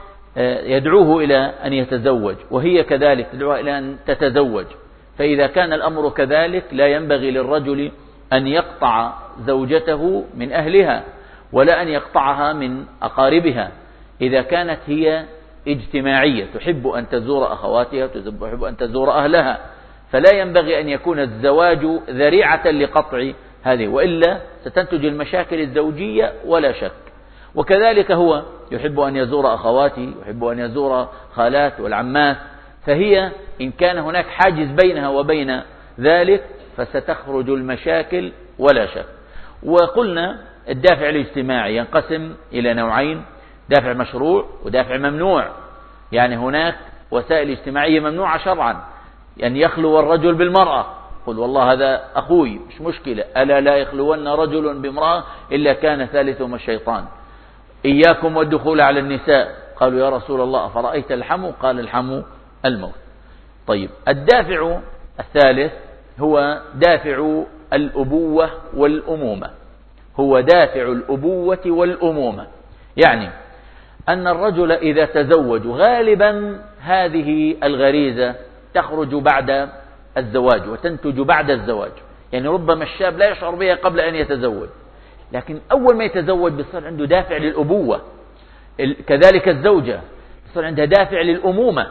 يدعوه إلى أن يتزوج، وهي كذلك تدعوه إلى أن تتزوج. فإذا كان الأمر كذلك لا ينبغي للرجل أن يقطع زوجته من أهلها، ولا أن يقطعها من أقاربها. إذا كانت هي اجتماعية تحب أن تزور أخواتها، تحب أن تزور أهلها، فلا ينبغي أن يكون الزواج ذريعة لقطع هذه، وإلا ستنتج المشاكل الزوجية ولا شك. وكذلك هو يحب أن يزور أخواته، يحب أن يزور خالات والعمات، فهي إن كان هناك حاجز بينها وبين ذلك فستخرج المشاكل ولا شك. وقلنا الدافع الاجتماعي ينقسم إلى نوعين: دافع مشروع ودافع ممنوع. يعني هناك وسائل اجتماعية ممنوعة شرعا، أن يخلو الرجل بالمرأة، قل والله هذا أخوي مش مشكلة، ألا لا يخلون رجل بامرأة إلا كان ثالثهما الشيطان. إياكم والدخول على النساء، قالوا يا رسول الله أفرأيت الحمو؟ قال الحمو الموت. طيب، الدافع الثالث هو دافع الأبوة والأمومة. هو دافع الأبوة والأمومة، يعني أن الرجل إذا تزوج، غالبا هذه الغريزة تخرج بعد الزواج وتنتج بعد الزواج. يعني ربما الشاب لا يشعر بها قبل أن يتزوج، لكن أول ما يتزوج بيصير عنده دافع للأبوة. كذلك الزوجة بيصير عندها دافع للأمومة.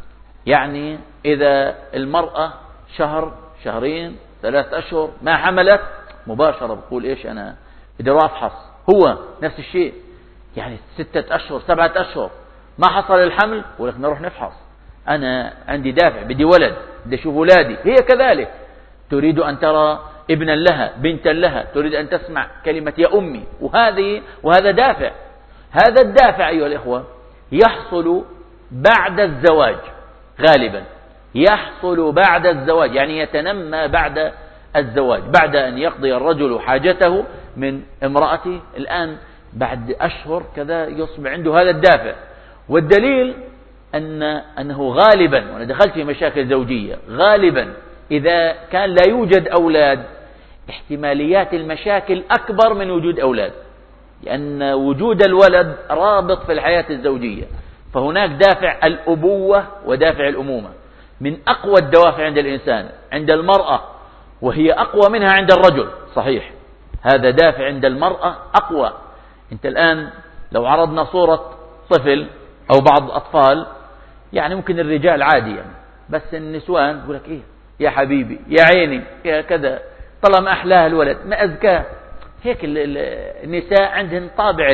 يعني إذا المرأة شهر شهرين ثلاث أشهر ما حملت، مباشرة بقول إيش أنا بدي أروح أفحص. هو نفس الشيء، يعني ستة أشهر سبعة أشهر ما حصل الحمل، بقول لك نروح نفحص، أنا عندي دافع، بدي ولد، بدي أشوف أولادي. هي كذلك تريد أن ترى ابنا لها، بنتا لها، تريد أن تسمع كلمة يا أمي، وهذه وهذا دافع. هذا الدافع أيها الإخوة يحصل بعد الزواج، غالبا يحصل بعد الزواج، يعني يتنمى بعد الزواج، بعد أن يقضي الرجل حاجته من امرأته. الآن بعد أشهر كذا يصبح عنده هذا الدافع. والدليل أن أنه غالبا، وأنا دخلت في مشاكل زوجية، غالبا إذا كان لا يوجد أولاد احتماليات المشاكل أكبر من وجود أولاد، لأن وجود الولد رابط في الحياة الزوجية. فهناك دافع الأبوة ودافع الأمومة، من أقوى الدوافع عند الإنسان. عند المرأة وهي أقوى منها عند الرجل، صحيح، هذا دافع عند المرأة أقوى. أنت الآن لو عرضنا صورة طفل أو بعض الأطفال، يعني ممكن الرجال عادي يعني، بس النسوان يقول لك إيه يا حبيبي يا عيني يا كذا، طالما أحلاه الولد ما أزكاه. هيك النساء عندهن طابع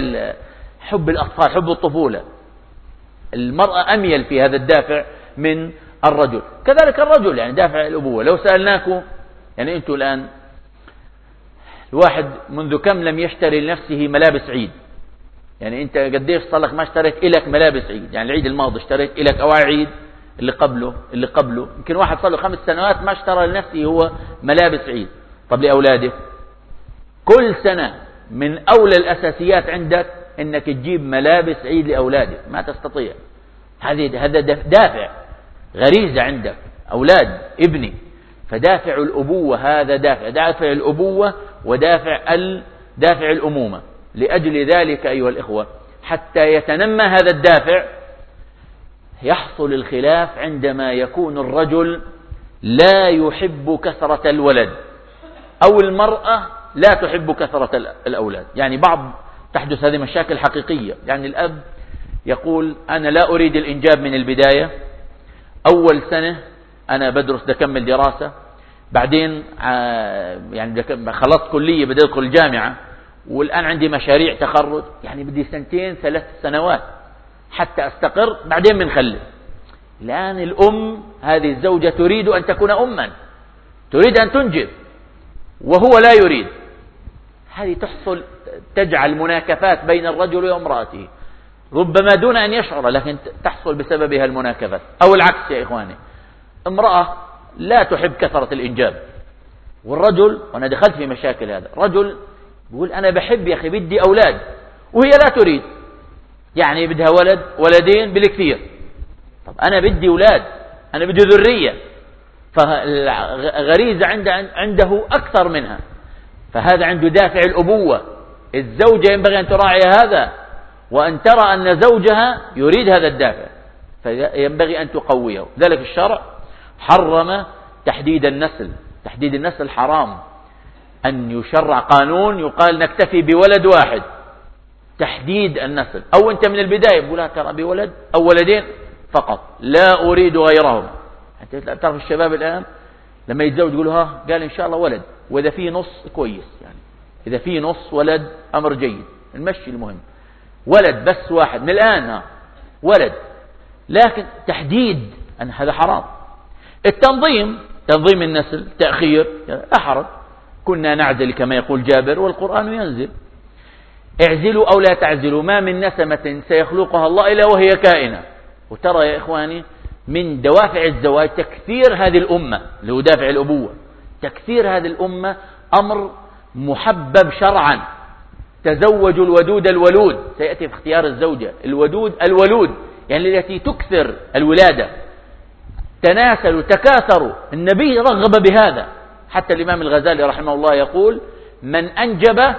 حب الأطفال، حب الطفولة. المرأة أميل في هذا الدافع من الرجل. كذلك الرجل يعني دافع الأبوة. لو سألناكم يعني أنتم الآن الواحد منذ كم لم يشتري لنفسه ملابس عيد؟ يعني أنت قديش صار لك ما اشتريت إلك ملابس عيد؟ يعني العيد الماضي اشتريت إلك أو عيد اللي قبله اللي قبله يمكن واحد صار له خمس سنوات ما اشترى لنفسه هو ملابس عيد. طب لأولادك كل سنة من أولى الأساسيات عندك أنك تجيب ملابس عيد لأولادك، ما تستطيع. هذه هذا دافع، غريزة عندك، أولاد ابني، فدافع الأبوة هذا دافع، دافع الأبوة ودافع دافع الأمومة. لأجل ذلك أيها الإخوة، حتى يتنمى هذا الدافع يحصل الخلاف عندما يكون الرجل لا يحب كثرة الولد أو المرأة لا تحب كثرة الأولاد. يعني بعض تحدث هذه مشاكل حقيقية. يعني الأب يقول أنا لا أريد الإنجاب من البداية، أول سنة أنا بدرس بكمل دراسة، بعدين يعني خلصت كلية بدي أدخل الجامعة، والآن عندي مشاريع تخرج، يعني بدي سنتين ثلاث سنوات حتى أستقر، بعدين بنخلف. الآن الأم هذه الزوجة تريد أن تكون أما، تريد أن تنجب وهو لا يريد. هذه تحصل تجعل مناكفات بين الرجل وامرأته، ربما دون أن يشعر، لكن تحصل بسببها المناكفات. أو العكس يا إخواني، امرأة لا تحب كثرة الإنجاب، والرجل، وأنا دخلت في مشاكل هذا، رجل يقول أنا بحب يا أخي بدي أولاد، وهي لا تريد، يعني بدها ولد ولدين بالكثير. طب أنا بدي أولاد، أنا بدي ذرية، فغريزة عنده أكثر منها، فهذا عنده دافع الأبوة. الزوجة ينبغي أن تراعي هذا، وأن ترى أن زوجها يريد هذا الدافع، فينبغي أن تقويه. ذلك الشرع حرم تحديد النسل. تحديد النسل حرام، أن يشرع قانون يقال نكتفي بولد واحد، تحديد النسل. أو أنت من البداية بقولها ترى بولد أو ولدين فقط، لا أريد غيرهما. أنت تعرف الشباب الآن لما يتزوج يقولوا ها قال إن شاء الله ولد، وإذا في نص كويس، يعني إذا في نص ولد أمر جيد، المشي المهم، ولد بس واحد من الآن ها ولد. لكن تحديد أن هذا حرام. التنظيم، تنظيم النسل، تأخير، لا حرج، كنا نعزل كما يقول جابر والقرآن ينزل. اعزلوا أو لا تعزلوا، ما من نسمة سيخلقها الله إلا وهي كائنة. وترى يا إخواني من دوافع الزواج تكثير هذه الأمة، اللي هو دافع الأبوة، تكثير هذه الأمة أمر محبب شرعا. تزوجوا الودود الولود، سيأتي في اختيار الزوجة الودود الولود، يعني التي تكثر الولادة. تناسلوا تكاثروا، النبي رغب بهذا. حتى الإمام الغزالي رحمه الله يقول من أنجب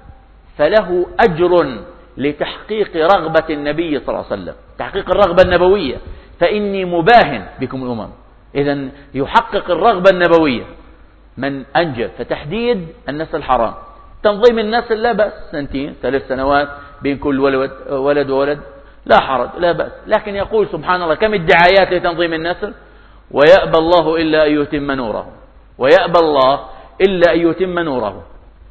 فله أجر لتحقيق رغبة النبي صلى الله عليه وسلم، تحقيق الرغبة النبوية، فإني مباهن بكم الأمم. إذن يحقق الرغبة النبوية من أنجب. فتحديد النسل حرام. تنظيم النسل لا بأس، سنتين ثلاث سنوات بين كل ولد ولد وولد لا حرج، لا بأس. لكن يقول سبحان الله كم الدعايات لتنظيم النسل، ويأبى الله إلا أن يتم نوره، ويأبى الله إلا أن يتم نوره.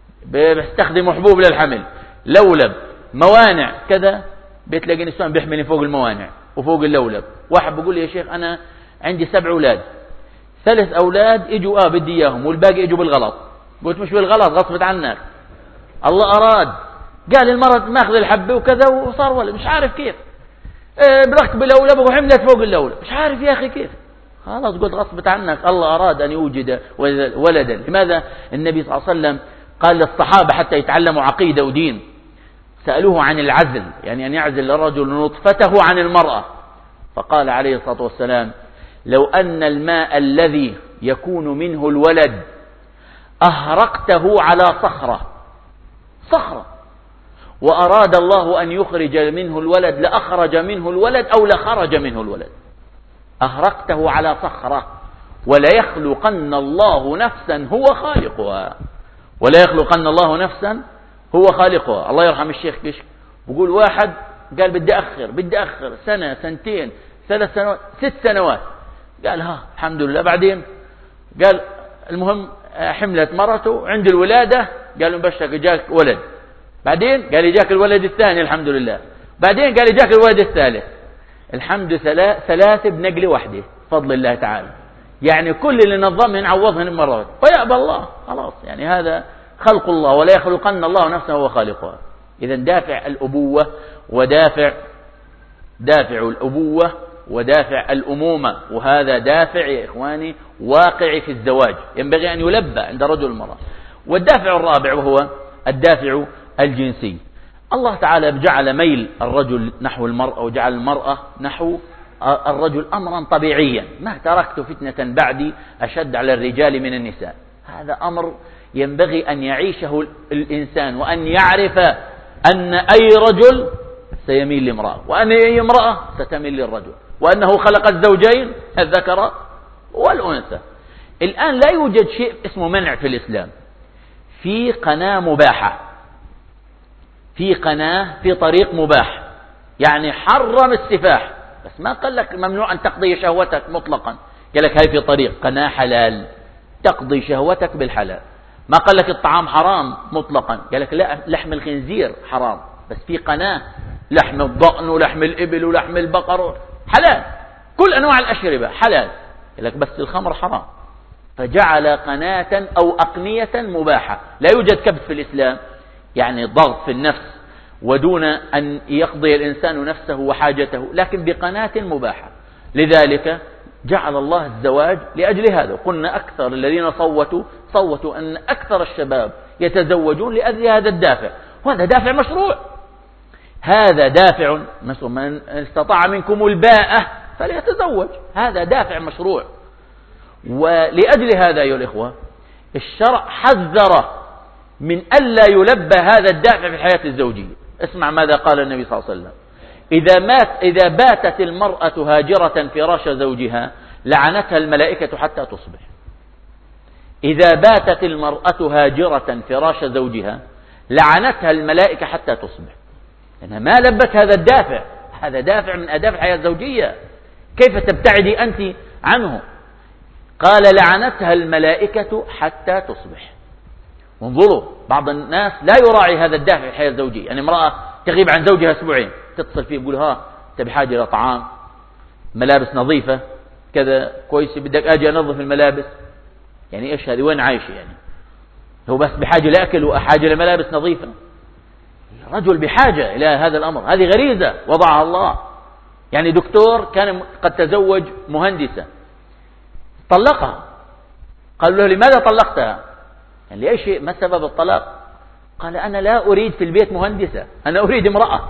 بيستخدم حبوب للحمل، لولب، موانع كذا، بتلاقي نسوان بيحملين فوق الموانع وفوق اللولب. واحد بيقول لي يا شيخ أنا عندي سبع أولاد، ثلاث أولاد إجوا آه بدي إياهم والباقي إجوا بالغلط. قلت مش بالغلط، غصبت عنك، الله أراد. قال المرض ماخذ الحبة وكذا وصار ولد، مش عارف كيف، إيه بركب اللولب وحملت فوق اللولب، مش عارف يا أخي كيف. خلاص قلت غصبت عنك، الله أراد أن يوجد ولدا. لماذا النبي صلى الله عليه وسلم قال للصحابة حتى يتعلموا عقيدة ودين، سألوه عن العزل، يعني أن يعزل الرجل نطفته عن المرأة، فقال عليه الصلاة والسلام لو أن الماء الذي يكون منه الولد أهرقته على صخرة صخرة وأراد الله أن يخرج منه الولد لأخرج منه الولد أو لخرج منه الولد. أهرقته على صخرة، ولا يخلقن الله نفسا هو خالقها، ولا يخلقن الله نفسا هو خالقها. الله يرحم الشيخ كشك بقول واحد قال بدي أخر بدي أخر سنة سنتين ثلاث سنوات ست سنوات، قال ها الحمد لله. بعدين قال المهم حملت مرته عند الولادة، قال مبشرك جاك ولد. بعدين قال جاك الولد الثاني الحمد لله. بعدين قال جاك الولد الثالث الحمد لله، ثلاثة بنقلة واحدة فضل الله تعالى. يعني كل اللي نظمهن عوضهن مرات، ويأبى الله خلاص. يعني هذا خلق الله، ولا يخلقن الله نفسه هو خالقها. إذا دافع الأبوة ودافع دافع الأبوة ودافع الأمومة، وهذا دافع يا إخواني واقعي في الزواج، ينبغي أن يلبى عند رجل المرأة. والدافع الرابع وهو الدافع الجنسي. الله تعالى جعل ميل الرجل نحو المرأة وجعل المرأة نحو الرجل أمرا طبيعيا. ما تركت فتنة بعدي أشد على الرجال من النساء. هذا أمر ينبغي أن يعيشه الإنسان، وأن يعرف أن أي رجل سيميل لامرأة، وأن أي امرأة ستميل للرجل، وأنه خلق الزوجين الذكر والأنثى. الآن لا يوجد شيء اسمه منع في الإسلام. في قناة مباحة، في قناة في طريق مباح، يعني حرم السفاح، بس ما قال لك ممنوع أن تقضي شهوتك مطلقا، قال لك هاي في طريق قناة حلال تقضي شهوتك بالحلال. ما قال لك الطعام حرام مطلقا، قال لك لا، لحم الخنزير حرام، بس في قناة لحم الضأن ولحم الإبل ولحم البقر حلال، كل أنواع الأشربة حلال، قال لك بس الخمر حرام. فجعل قناة أو أقنية مباحة. لا يوجد كبت في الإسلام، يعني ضغط في النفس ودون أن يقضي الإنسان نفسه وحاجته، لكن بقناة مباحة. لذلك جعل الله الزواج لأجل هذا. قلنا أكثر الذين صوتوا صوتوا أن أكثر الشباب يتزوجون لأجل هذا الدافع، وهذا دافع مشروع. هذا دافع مثل من استطاع منكم الباءة فليتزوج، هذا دافع مشروع. ولأجل هذا أيها الإخوة الشرع حذر من ألا يلبى هذا الدافع في الحياة الزوجية. اسمع ماذا قال النبي صلى الله عليه وسلم: إذا مات إذا باتت المرأة هاجرة فراش زوجها لعنتها الملائكة حتى تصبح. إذا باتت المرأة هاجرة فراش زوجها لعنتها الملائكة حتى تصبح، لأنها ما لبت هذا الدافع. هذا دافع من أدافع الحياة الزوجية، كيف تبتعدي أنت عنه؟ قال لعنتها الملائكة حتى تصبح. انظروا، بعض الناس لا يراعي هذا الدافع في الحياة الزوجية. يعني امرأة تغيب عن زوجها أسبوعين، تتصل فيه يقول: ها أنت بحاجة إلى طعام، ملابس نظيفة، كذا كويس، بدك أجي أنظف الملابس. يعني إيش هذه؟ وين عايشة؟ يعني هو بس بحاجة لأكل وحاجة لملابس نظيفة؟ رجل بحاجة إلى هذا الأمر، هذه غريزة وضعها الله. يعني دكتور كان قد تزوج مهندسة، طلقها، قال له: لماذا طلقتها؟ يعني لأي شيء؟ ما سبب الطلاق؟ قال: أنا لا أريد في البيت مهندسة، أنا أريد امرأة،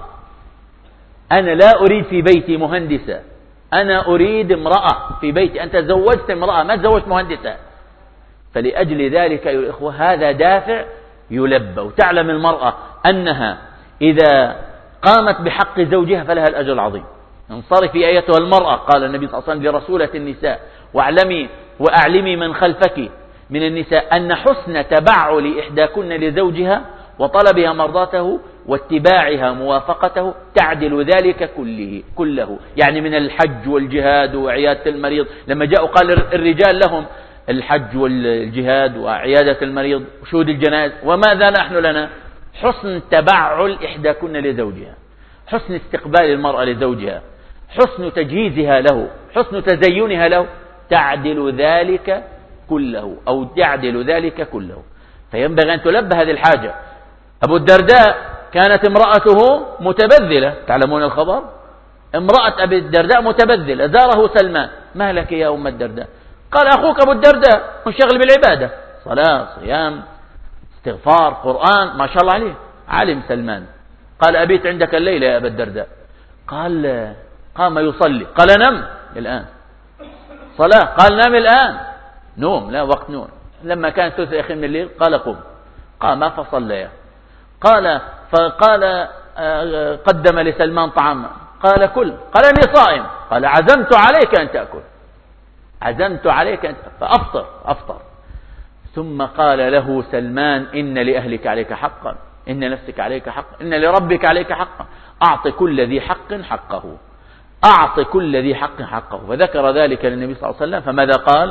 أنا لا أريد في بيتي مهندسة، أنا أريد امرأة في بيتي. أنت تزوجت امرأة، ما تزوجت مهندسة. فلأجل ذلك أيها الإخوة هذا دافع يلبى. وتعلم المرأة أنها إذا قامت بحق زوجها فلها الأجر العظيم. انصرفي أيتها المرأة، قال النبي صلى الله عليه وسلم لرسولة النساء: واعلمي وأعلمي من خلفك من النساء أن حسن تبعل إحداكن لزوجها وطلبها مرضاته واتباعها موافقته تعدل ذلك كله كله يعني من الحج والجهاد وعيادة المريض. لما جاءوا قال الرجال لهم الحج والجهاد وعيادة المريض وشهود الجنائز، وماذا نحن لنا؟ حسن تبعل إحداكن لزوجها، حسن استقبال المرأة لزوجها، حسن تجهيزها له، حسن تزينها له، تعدل ذلك كله أو تعدل ذلك كله. فينبغي أن تلبى هذه الحاجة. أبو الدرداء كانت امرأته متبذلة، تعلمون الخبر؟ امرأة أبي الدرداء متبذلة، زاره سلمان: ما لك يا أم الدرداء؟ قال: أخوك أبو الدرداء منشغل بالعبادة، صلاة صيام استغفار قرآن، ما شاء الله عليه، عالم سلمان. قال: أبيت عندك الليلة يا أبا الدرداء. قال: قام يصلي. قال: نم الآن. صلاة. قال: نم الآن. نوم، لا وقت نوم. لما كان ثلث أخير من الليل قال: قم. قام فصليا. قال فقال قدم لسلمان طعاما، قال: كل. قال: إني صائم. قال: عزمت عليك أن تأكل، عزمت عليك أن تأكل. فأفطر أفطر. ثم قال له سلمان: إن لأهلك عليك حقا، إن نفسك عليك حقا، إن لربك عليك حقا، أعط كل ذي حق حقه، أعط كل ذي حق حقه. فذكر ذلك للنبي صلى الله عليه وسلم، فماذا قال؟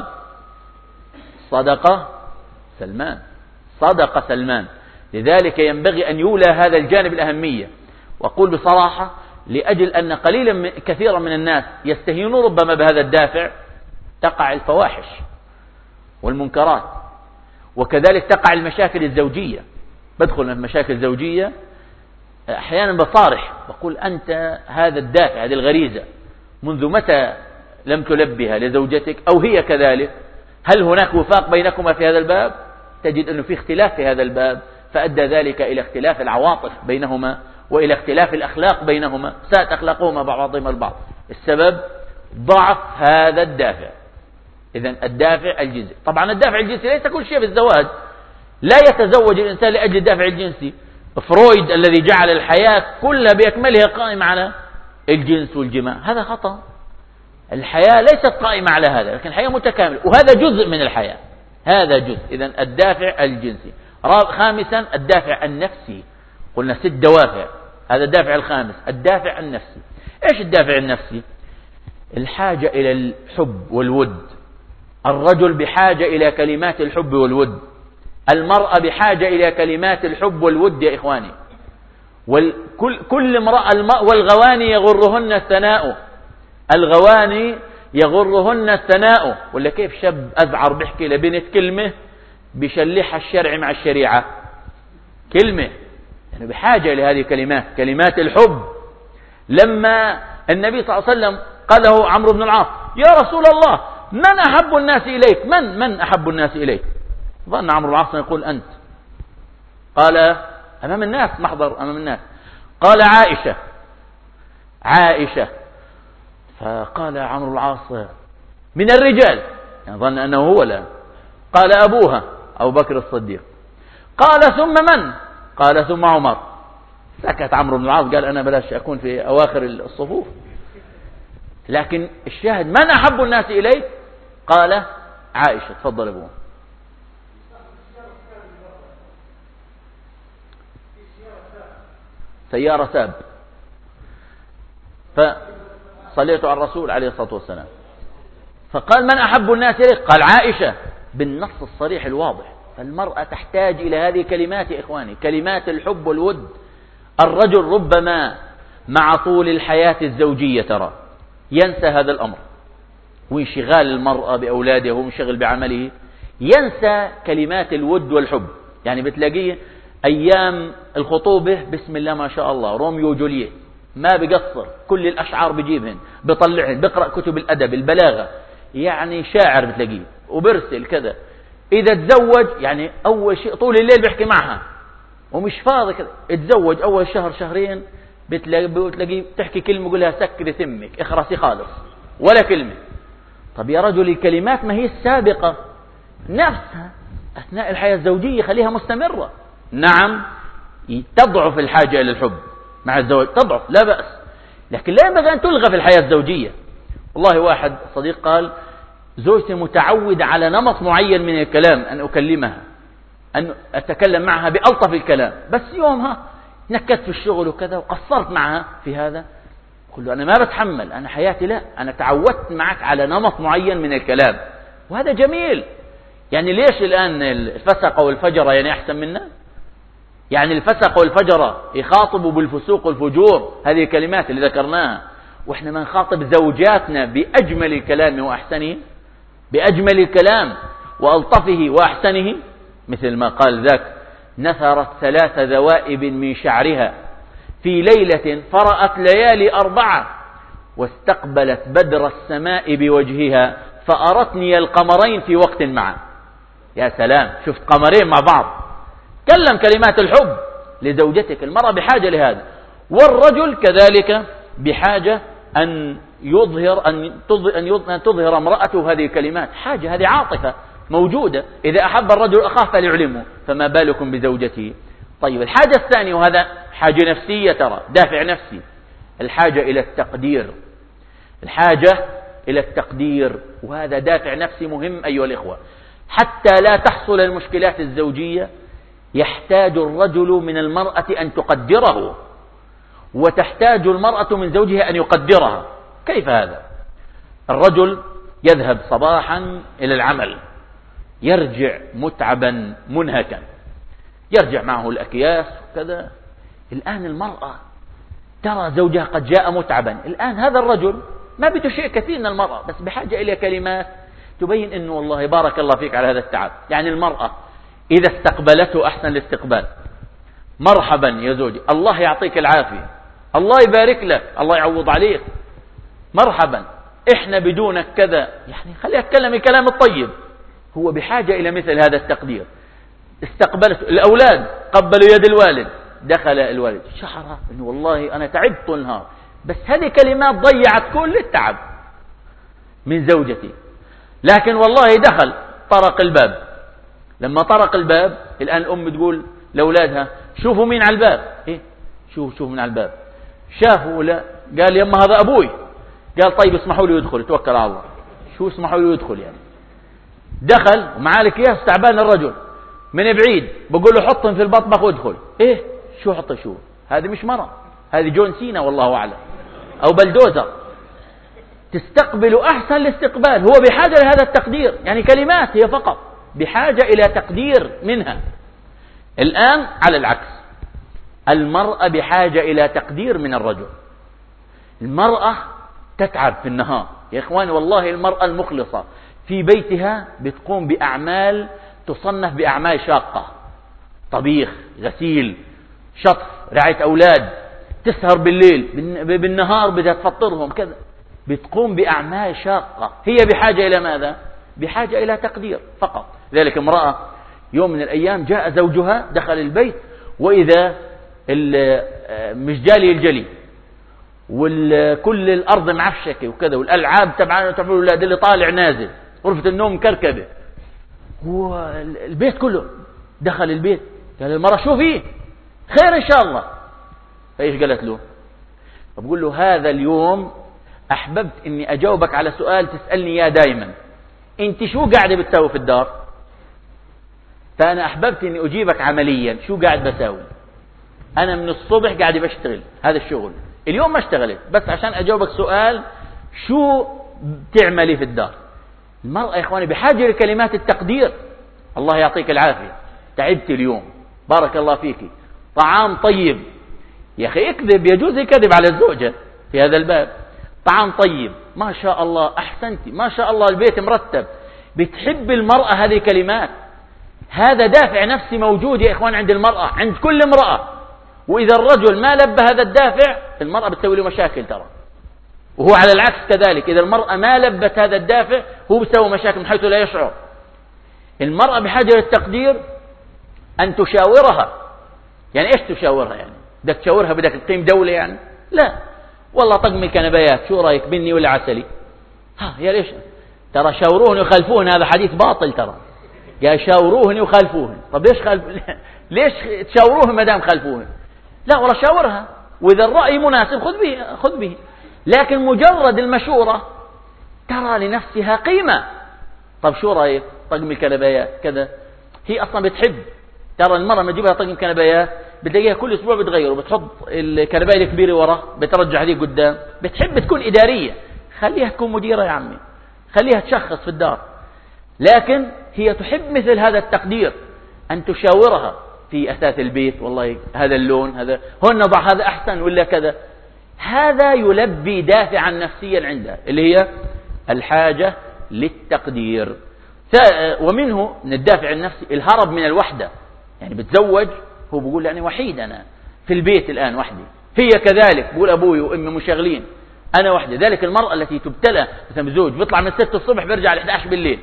صدق سلمان، صدق سلمان. لذلك ينبغي أن يولى هذا الجانب الأهمية. وأقول بصراحة لأجل أن قليلا من كثيرا من الناس يستهينون ربما بهذا الدافع، تقع الفواحش والمنكرات، وكذلك تقع المشاكل الزوجية. بدخل في مشاكل زوجية أحيانا بصارح بقول: أنت هذا الدافع، هذه الغريزة، منذ متى لم تلبها لزوجتك؟ أو هي كذلك؟ هل هناك وفاق بينكما في هذا الباب؟ تجد أنه في اختلاف في هذا الباب، فأدى ذلك إلى اختلاف العواطف بينهما وإلى اختلاف الأخلاق بينهما، ساءت أخلاقهما بعضهما البعض. السبب ضعف هذا الدافع. إذن الدافع الجنسي، طبعا الدافع الجنسي ليس كل شيء في الزواج، لا يتزوج الإنسان لأجل الدافع الجنسي. فرويد الذي جعل الحياة كلها بأكملها قائمة على الجنس والجماع، هذا خطأ. الحياة ليست قائمة على هذا، لكن الحياة متكاملة، وهذا جزء من الحياة، هذا جزء. إذن الدافع الجنسي. خامسا الدافع النفسي، قلنا ست دوافع، هذا الدافع الخامس الدافع النفسي. إيش الدافع النفسي؟ الحاجة إلى الحب والود. الرجل بحاجة إلى كلمات الحب والود، المرأة بحاجة إلى كلمات الحب والود يا إخواني. وكل كل امرأة والغواني يغرهن الثناء، الغواني يغرهن الثناء. ولا كيف شاب أذعر بيحكي لبنت كلمة بشلحها الشرع مع الشريعة، كلمة يعني بحاجة إلى هذه الكلمات، كلمات الحب. لما النبي صلى الله عليه وسلم قال له عمرو بن العاص: يا رسول الله، من أحب الناس إليك؟ من من أحب الناس إليك؟ ظن عمرو بن العاص يقول أنت. قال أمام الناس، محضر أمام الناس، قال عائشة عائشة. فقال عمرو بن العاص: من الرجال، يعني ظن أنه هو. لا، قال أبوها أبو بكر الصديق. قال ثم من؟ قال ثم عمر. سكت عمرو بن العاص، قال أنا بلاش أكون في أواخر الصفوف. لكن الشاهد: من أحب الناس إليك؟ قال عائشة. تفضل أبوه. سيارة ساب، فصليت على الرسول عليه الصلاة والسلام، فقال: من أحب الناس إليك؟ قال عائشة، بالنص الصريح الواضح. فالمرأة تحتاج إلى هذه الكلمات يا إخواني، كلمات الحب والود. الرجل ربما مع طول الحياة الزوجية ترى ينسى هذا الأمر، وانشغال المرأة بأولاده ومنشغل بعمله، ينسى كلمات الود والحب. يعني بتلاقيه أيام الخطوبة بسم الله ما شاء الله، روميو وجولييت، ما بقصر، كل الأشعار بجيبهن، بطلعهن، بقرأ كتب الأدب البلاغة، يعني شاعر بتلاقيه وبرسل كذا. إذا تزوج يعني أول شيء طول الليل بيحكي معها ومش فاضي كذا. اتزوج أول شهر شهرين بتلاقيه تحكي كلمة يقول لها سكري ثمك، اخرسي خالص، ولا كلمة. طب يا رجل، الكلمات ما هي السابقة نفسها أثناء الحياة الزوجية خليها مستمرة. نعم تضعف الحاجة إلى الحب مع الزواج، تضعف لا بأس، لكن لا ينبغي أن تلغى في الحياة الزوجية. والله واحد صديق قال: زوجتي متعودة على نمط معين من الكلام، أن أكلمها، أن أتكلم معها بألطف الكلام، بس يومها نكت في الشغل وكذا وقصرت معها في هذا. قل له: أنا ما بتحمل، أنا حياتي لا، أنا تعودت معك على نمط معين من الكلام، وهذا جميل. يعني ليش الآن الفسق والفجر يعني أحسن منا؟ يعني الفسق والفجر يخاطبوا بالفسوق والفجور، هذه الكلمات اللي ذكرناها، وإحنا ما نخاطب زوجاتنا بأجمل الكلام وأحسنه، بأجمل الكلام وألطفه وأحسنه. مثل ما قال ذاك: نثرت ثلاث ذوائب من شعرها في ليلة فرأت ليالي أربعة، واستقبلت بدر السماء بوجهها فأرتني القمرين في وقت معا. يا سلام، شفت قمرين مع بعض. كلم كلمات الحب لزوجتك. المرأة بحاجة لهذا، والرجل كذلك بحاجة أن يظهر أن تظهر امرأته هذه الكلمات. حاجة، هذه عاطفة موجودة. إذا أحب الرجل أخاه فليعلمه، فما بالكم بزوجته. طيب، الحاجة الثانية، وهذا حاجة نفسية ترى، دافع نفسي، الحاجة إلى التقدير. الحاجة إلى التقدير، وهذا دافع نفسي مهم أيها الإخوة. حتى لا تحصل المشكلات الزوجية يحتاج الرجل من المرأة أن تقدره، وتحتاج المرأة من زوجها أن يقدرها. كيف هذا؟ الرجل يذهب صباحا إلى العمل، يرجع متعبا منهكا، يرجع معه الأكياس وكذا. الآن المرأة ترى زوجها قد جاء متعبا، الآن هذا الرجل ما بده شيء كثير من المرأة، بس بحاجة إلى كلمات تبين أنه والله بارك الله فيك على هذا التعب. يعني المرأة إذا استقبلته أحسن الاستقبال: مرحبا يا زوجي، الله يعطيك العافية، الله يبارك لك، الله يعوض عليك، مرحبا، إحنا بدونك كذا. يعني خليها تكلم الكلام الطيب. هو بحاجة إلى مثل هذا التقدير. استقبلته الأولاد: قبلوا يد الوالد. دخل الوالد شعر إنه والله أنا تعبت طول النهار، بس هذه كلمات ضيعت كل التعب من زوجتي. لكن والله دخل طرق الباب. لما طرق الباب الآن الأم تقول لأولادها شوفوا مين على الباب. إيه شوفوا شوفوا مين على الباب. شافوا لا، قال يما هذا أبوي. قال طيب اسمحوا لي يدخل، توكل على الله. شو اسمحوا لي يدخل يعني؟ دخل ومعالك إياه استعبان الرجل من بعيد، بقول له حطهم في المطبخ وادخل. إيه شو حط شو؟ هذه مش مرة، هذه جون سينا والله أعلم، أو بلدوزر تستقبل أحسن الاستقبال. هو بحاجة لهذا التقدير، يعني كلمات هي فقط بحاجة إلى تقدير منها. الآن على العكس، المرأة بحاجة إلى تقدير من الرجل. المرأة تتعب في النهار يا إخواني، والله المرأة المخلصة في بيتها بتقوم بأعمال تصنف بأعمال شاقة، طبيخ، غسيل، شطف، رعاية أولاد، تسهر بالليل، بالنهار بدها تفطرهم كذا، بتقوم بأعمال شاقة. هي بحاجة إلى ماذا؟ بحاجة إلى تقدير فقط. ذلك امرأة يوم من الأيام جاء زوجها دخل البيت وإذا مش جالي الجلي وكل الأرض معفشكة وكذا، والألعاب تبعنا تبعوا الأولاد اللي طالع نازل، غرفة النوم كركبة، والبيت كله. دخل البيت قال المرأة شو فيه؟ خير إن شاء الله. فإيش قالت له؟ بقول له هذا اليوم أحببت إني أجاوبك على سؤال تسألني إياه دائما، أنت شو قاعدة بتساوي في الدار؟ فأنا أحببت إني أجيبك عمليا، شو قاعد بساوي؟ أنا من الصبح قاعد بشتغل هذا الشغل، اليوم ما اشتغلت، بس عشان أجاوبك سؤال شو تعملي في الدار. المرأة يا إخواني بحاجة لكلمات التقدير. الله يعطيك العافية، تعبت اليوم، بارك الله فيك، طعام طيب. يا أخي اكذب، يجوز الكذب على الزوجة في هذا الباب. طعام طيب، ما شاء الله، أحسنتي، ما شاء الله، البيت مرتب. بتحب المرأة هذه كلمات. هذا دافع نفسي موجود يا إخوان عند المرأة، عند كل امرأة. وإذا الرجل ما لبى هذا الدافع المرأة بتسوي له مشاكل ترى. وهو على العكس كذلك، إذا المرأة ما لبت هذا الدافع هو بيسوي مشاكل من حيث لا يشعر. المرأة بحاجة للتقدير، أن تشاورها. يعني إيش تشاورها؟ يعني بدك تشاورها بدك تقيم دولة يعني؟ لا والله طقم الكنبيات شو رأيك، بني ولا عسلي؟ ها يا ليش؟ ترى شاوروهن وخالفوهن، هذا حديث باطل ترى. قال شاوروهن وخالفوهن. طب ليش خالف؟ ليش تشاوروهن ما دام خالفوهن؟ لا والله شاورها، وإذا الرأي مناسب خذ به خذ به. لكن مجرد المشورة ترى لنفسها قيمة. طب شو رأيك طقم الكنبيات كذا؟ هي أصلا بتحب. ترى المرة ما تجيبها طقم كنبيات بتلاقيها كل أسبوع بتغيره، بتحط الكنباية الكبيرة ورا، بترجع هذه قدام. بتحب تكون إدارية، خليها تكون مديرة يا عمي، خليها تشخص في الدار. لكن هي تحب مثل هذا التقدير، أن تشاورها في أثاث البيت، والله هذا اللون، هذا هون نضع هذا أحسن ولا كذا. هذا يلبي دافعا نفسيا عندها اللي هي الحاجة للتقدير. ومنه من الدافع النفسي الهرب من الوحدة. يعني بتزوج هو بيقول يعني وحيد، أنا في البيت الآن وحدي. هي كذلك بقول أبوي وأمي مشغلين، أنا وحدي. ذلك المرأة التي تبتلى مثلا زوج بيطلع من ستة الصبح بيرجع ل إحدى عشر بالليل،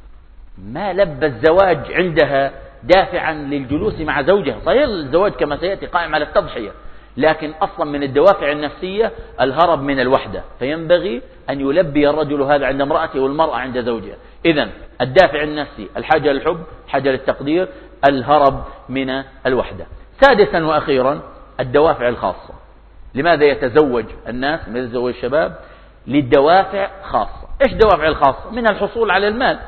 ما لبى الزواج عندها دافعا للجلوس مع زوجها. صحيح الزواج كما سيأتي قائم على التضحية، لكن أصلا من الدوافع النفسية الهرب من الوحدة. فينبغي أن يلبي الرجل هذا عند امرأته والمرأة عند زوجها. إذن الدافع النفسي الحاجة للحب، الحاجة للتقدير، الهرب من الوحدة. سادسا وأخيرا الدوافع الخاصة. لماذا يتزوج الناس؟ لماذا يتزوج الشباب؟ للدوافع خاصة. إيش دوافع الخاصة؟ منها الحصول على المال،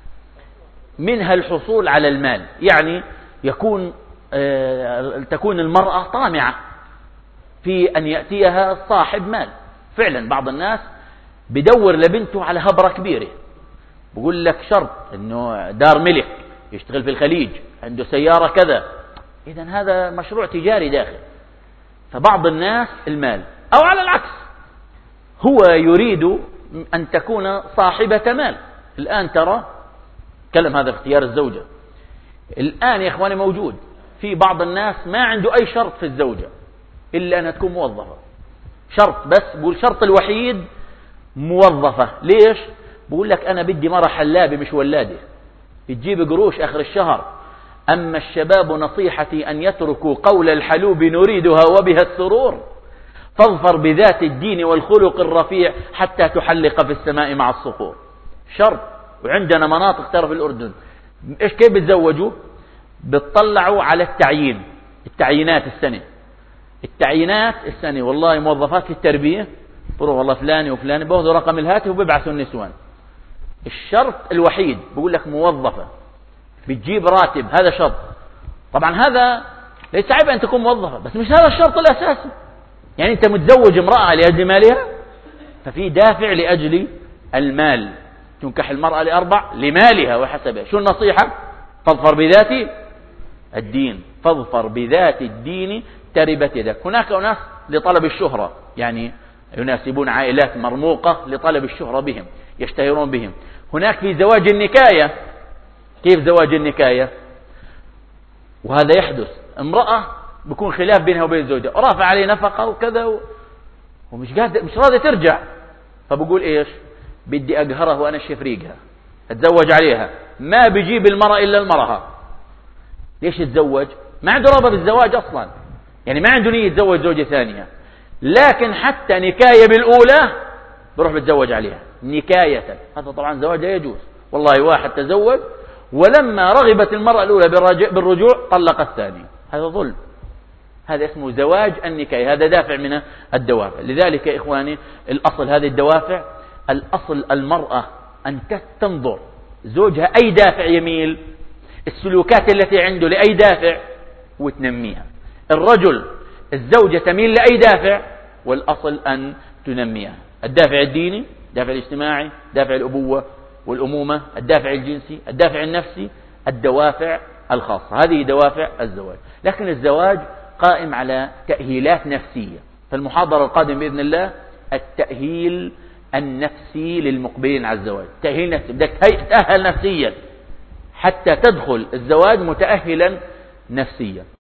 منها الحصول على المال. يعني يكون آه تكون المرأة طامعة في أن يأتيها صاحب مال. فعلا بعض الناس بدور لبنته على هبرة كبيرة، بقول لك شرط أنه دار ملك، يشتغل في الخليج، عنده سيارة كذا. إذن هذا مشروع تجاري داخل. فبعض الناس المال، أو على العكس هو يريد أن تكون صاحبة مال. الآن ترى كلام هذا اختيار الزوجة الآن يا إخواني موجود في بعض الناس ما عنده أي شرط في الزوجة إلا أنها تكون موظفة. شرط بس، بقول شرط الوحيد موظفة. ليش؟ بقول لك أنا بدي مرة حلابة مش ولادة، تجيب قروش آخر الشهر، أما الشباب نصيحتي أن يتركوا قول الحلوب نريدها وبها السرور، فاظفر بذات الدين والخلق الرفيع حتى تحلق في السماء مع الصقور. شرط. وعندنا مناطق ترى في الأردن إيش كيف بتزوجوا؟ بتطلعوا على التعيين، التعيينات السنة، التعيينات السنة. والله موظفات في التربية بروح والله فلاني وفلاني بأخذوا رقم الهاتف وبيبعثوا النسوان. الشرط الوحيد بقول لك موظفة بتجيب راتب، هذا شرط. طبعا هذا ليس عيب أن تكون موظفة، بس مش هذا الشرط الأساسي. يعني أنت متزوج امرأة لأجل مالها، ففي دافع لأجل المال. تنكح المرأة لأربع: لمالها وحسبها. شو النصيحة؟ فاظفر بذات الدين، فاظفر بذات الدين تربت يدك. هناك أناس لطلب الشهرة، يعني يناسبون عائلات مرموقة لطلب الشهرة بهم، يشتهرون بهم. هناك في زواج النكاية. كيف زواج النكاية؟ وهذا يحدث، امرأة بيكون خلاف بينها وبين زوجها، رافع عليه نفقة وكذا و... ومش قادر، مش راضي ترجع، فبقول ايش؟ بدي اقهرها وانا الشفريقها، اتزوج عليها. ما بيجيب المرأة الا المرأة. ليش يتزوج؟ ما عنده رغبة بالزواج اصلا، يعني ما عنده نية يتزوج زوجة ثانية، لكن حتى نكاية بالاولى بروح بتزوج عليها نكاية. هذا طبعا زواج لا يجوز. والله واحد تزوج ولما رغبت المرأة الأولى بالرجوع طلق الثاني، هذا ظلم. هذا اسمه زواج النكاية، هذا دافع من الدوافع. لذلك يا إخواني الأصل هذه الدوافع، الأصل المرأة أن تنظر زوجها أي دافع يميل، السلوكات التي عنده لأي دافع وتنميها. الرجل الزوجة تميل لأي دافع، والأصل أن تنميها. الدافع الديني، الدافع الاجتماعي، دافع الأبوة والأمومة، الدافع الجنسي، الدافع النفسي، الدوافع الخاصة. هذه دوافع الزواج. لكن الزواج قائم على تأهيلات نفسية. فالمحاضرة القادمة بإذن الله التأهيل النفسي للمقبلين على الزواج. تأهيل نفسي، بدك تأهل نفسيا حتى تدخل الزواج متأهلا نفسيا.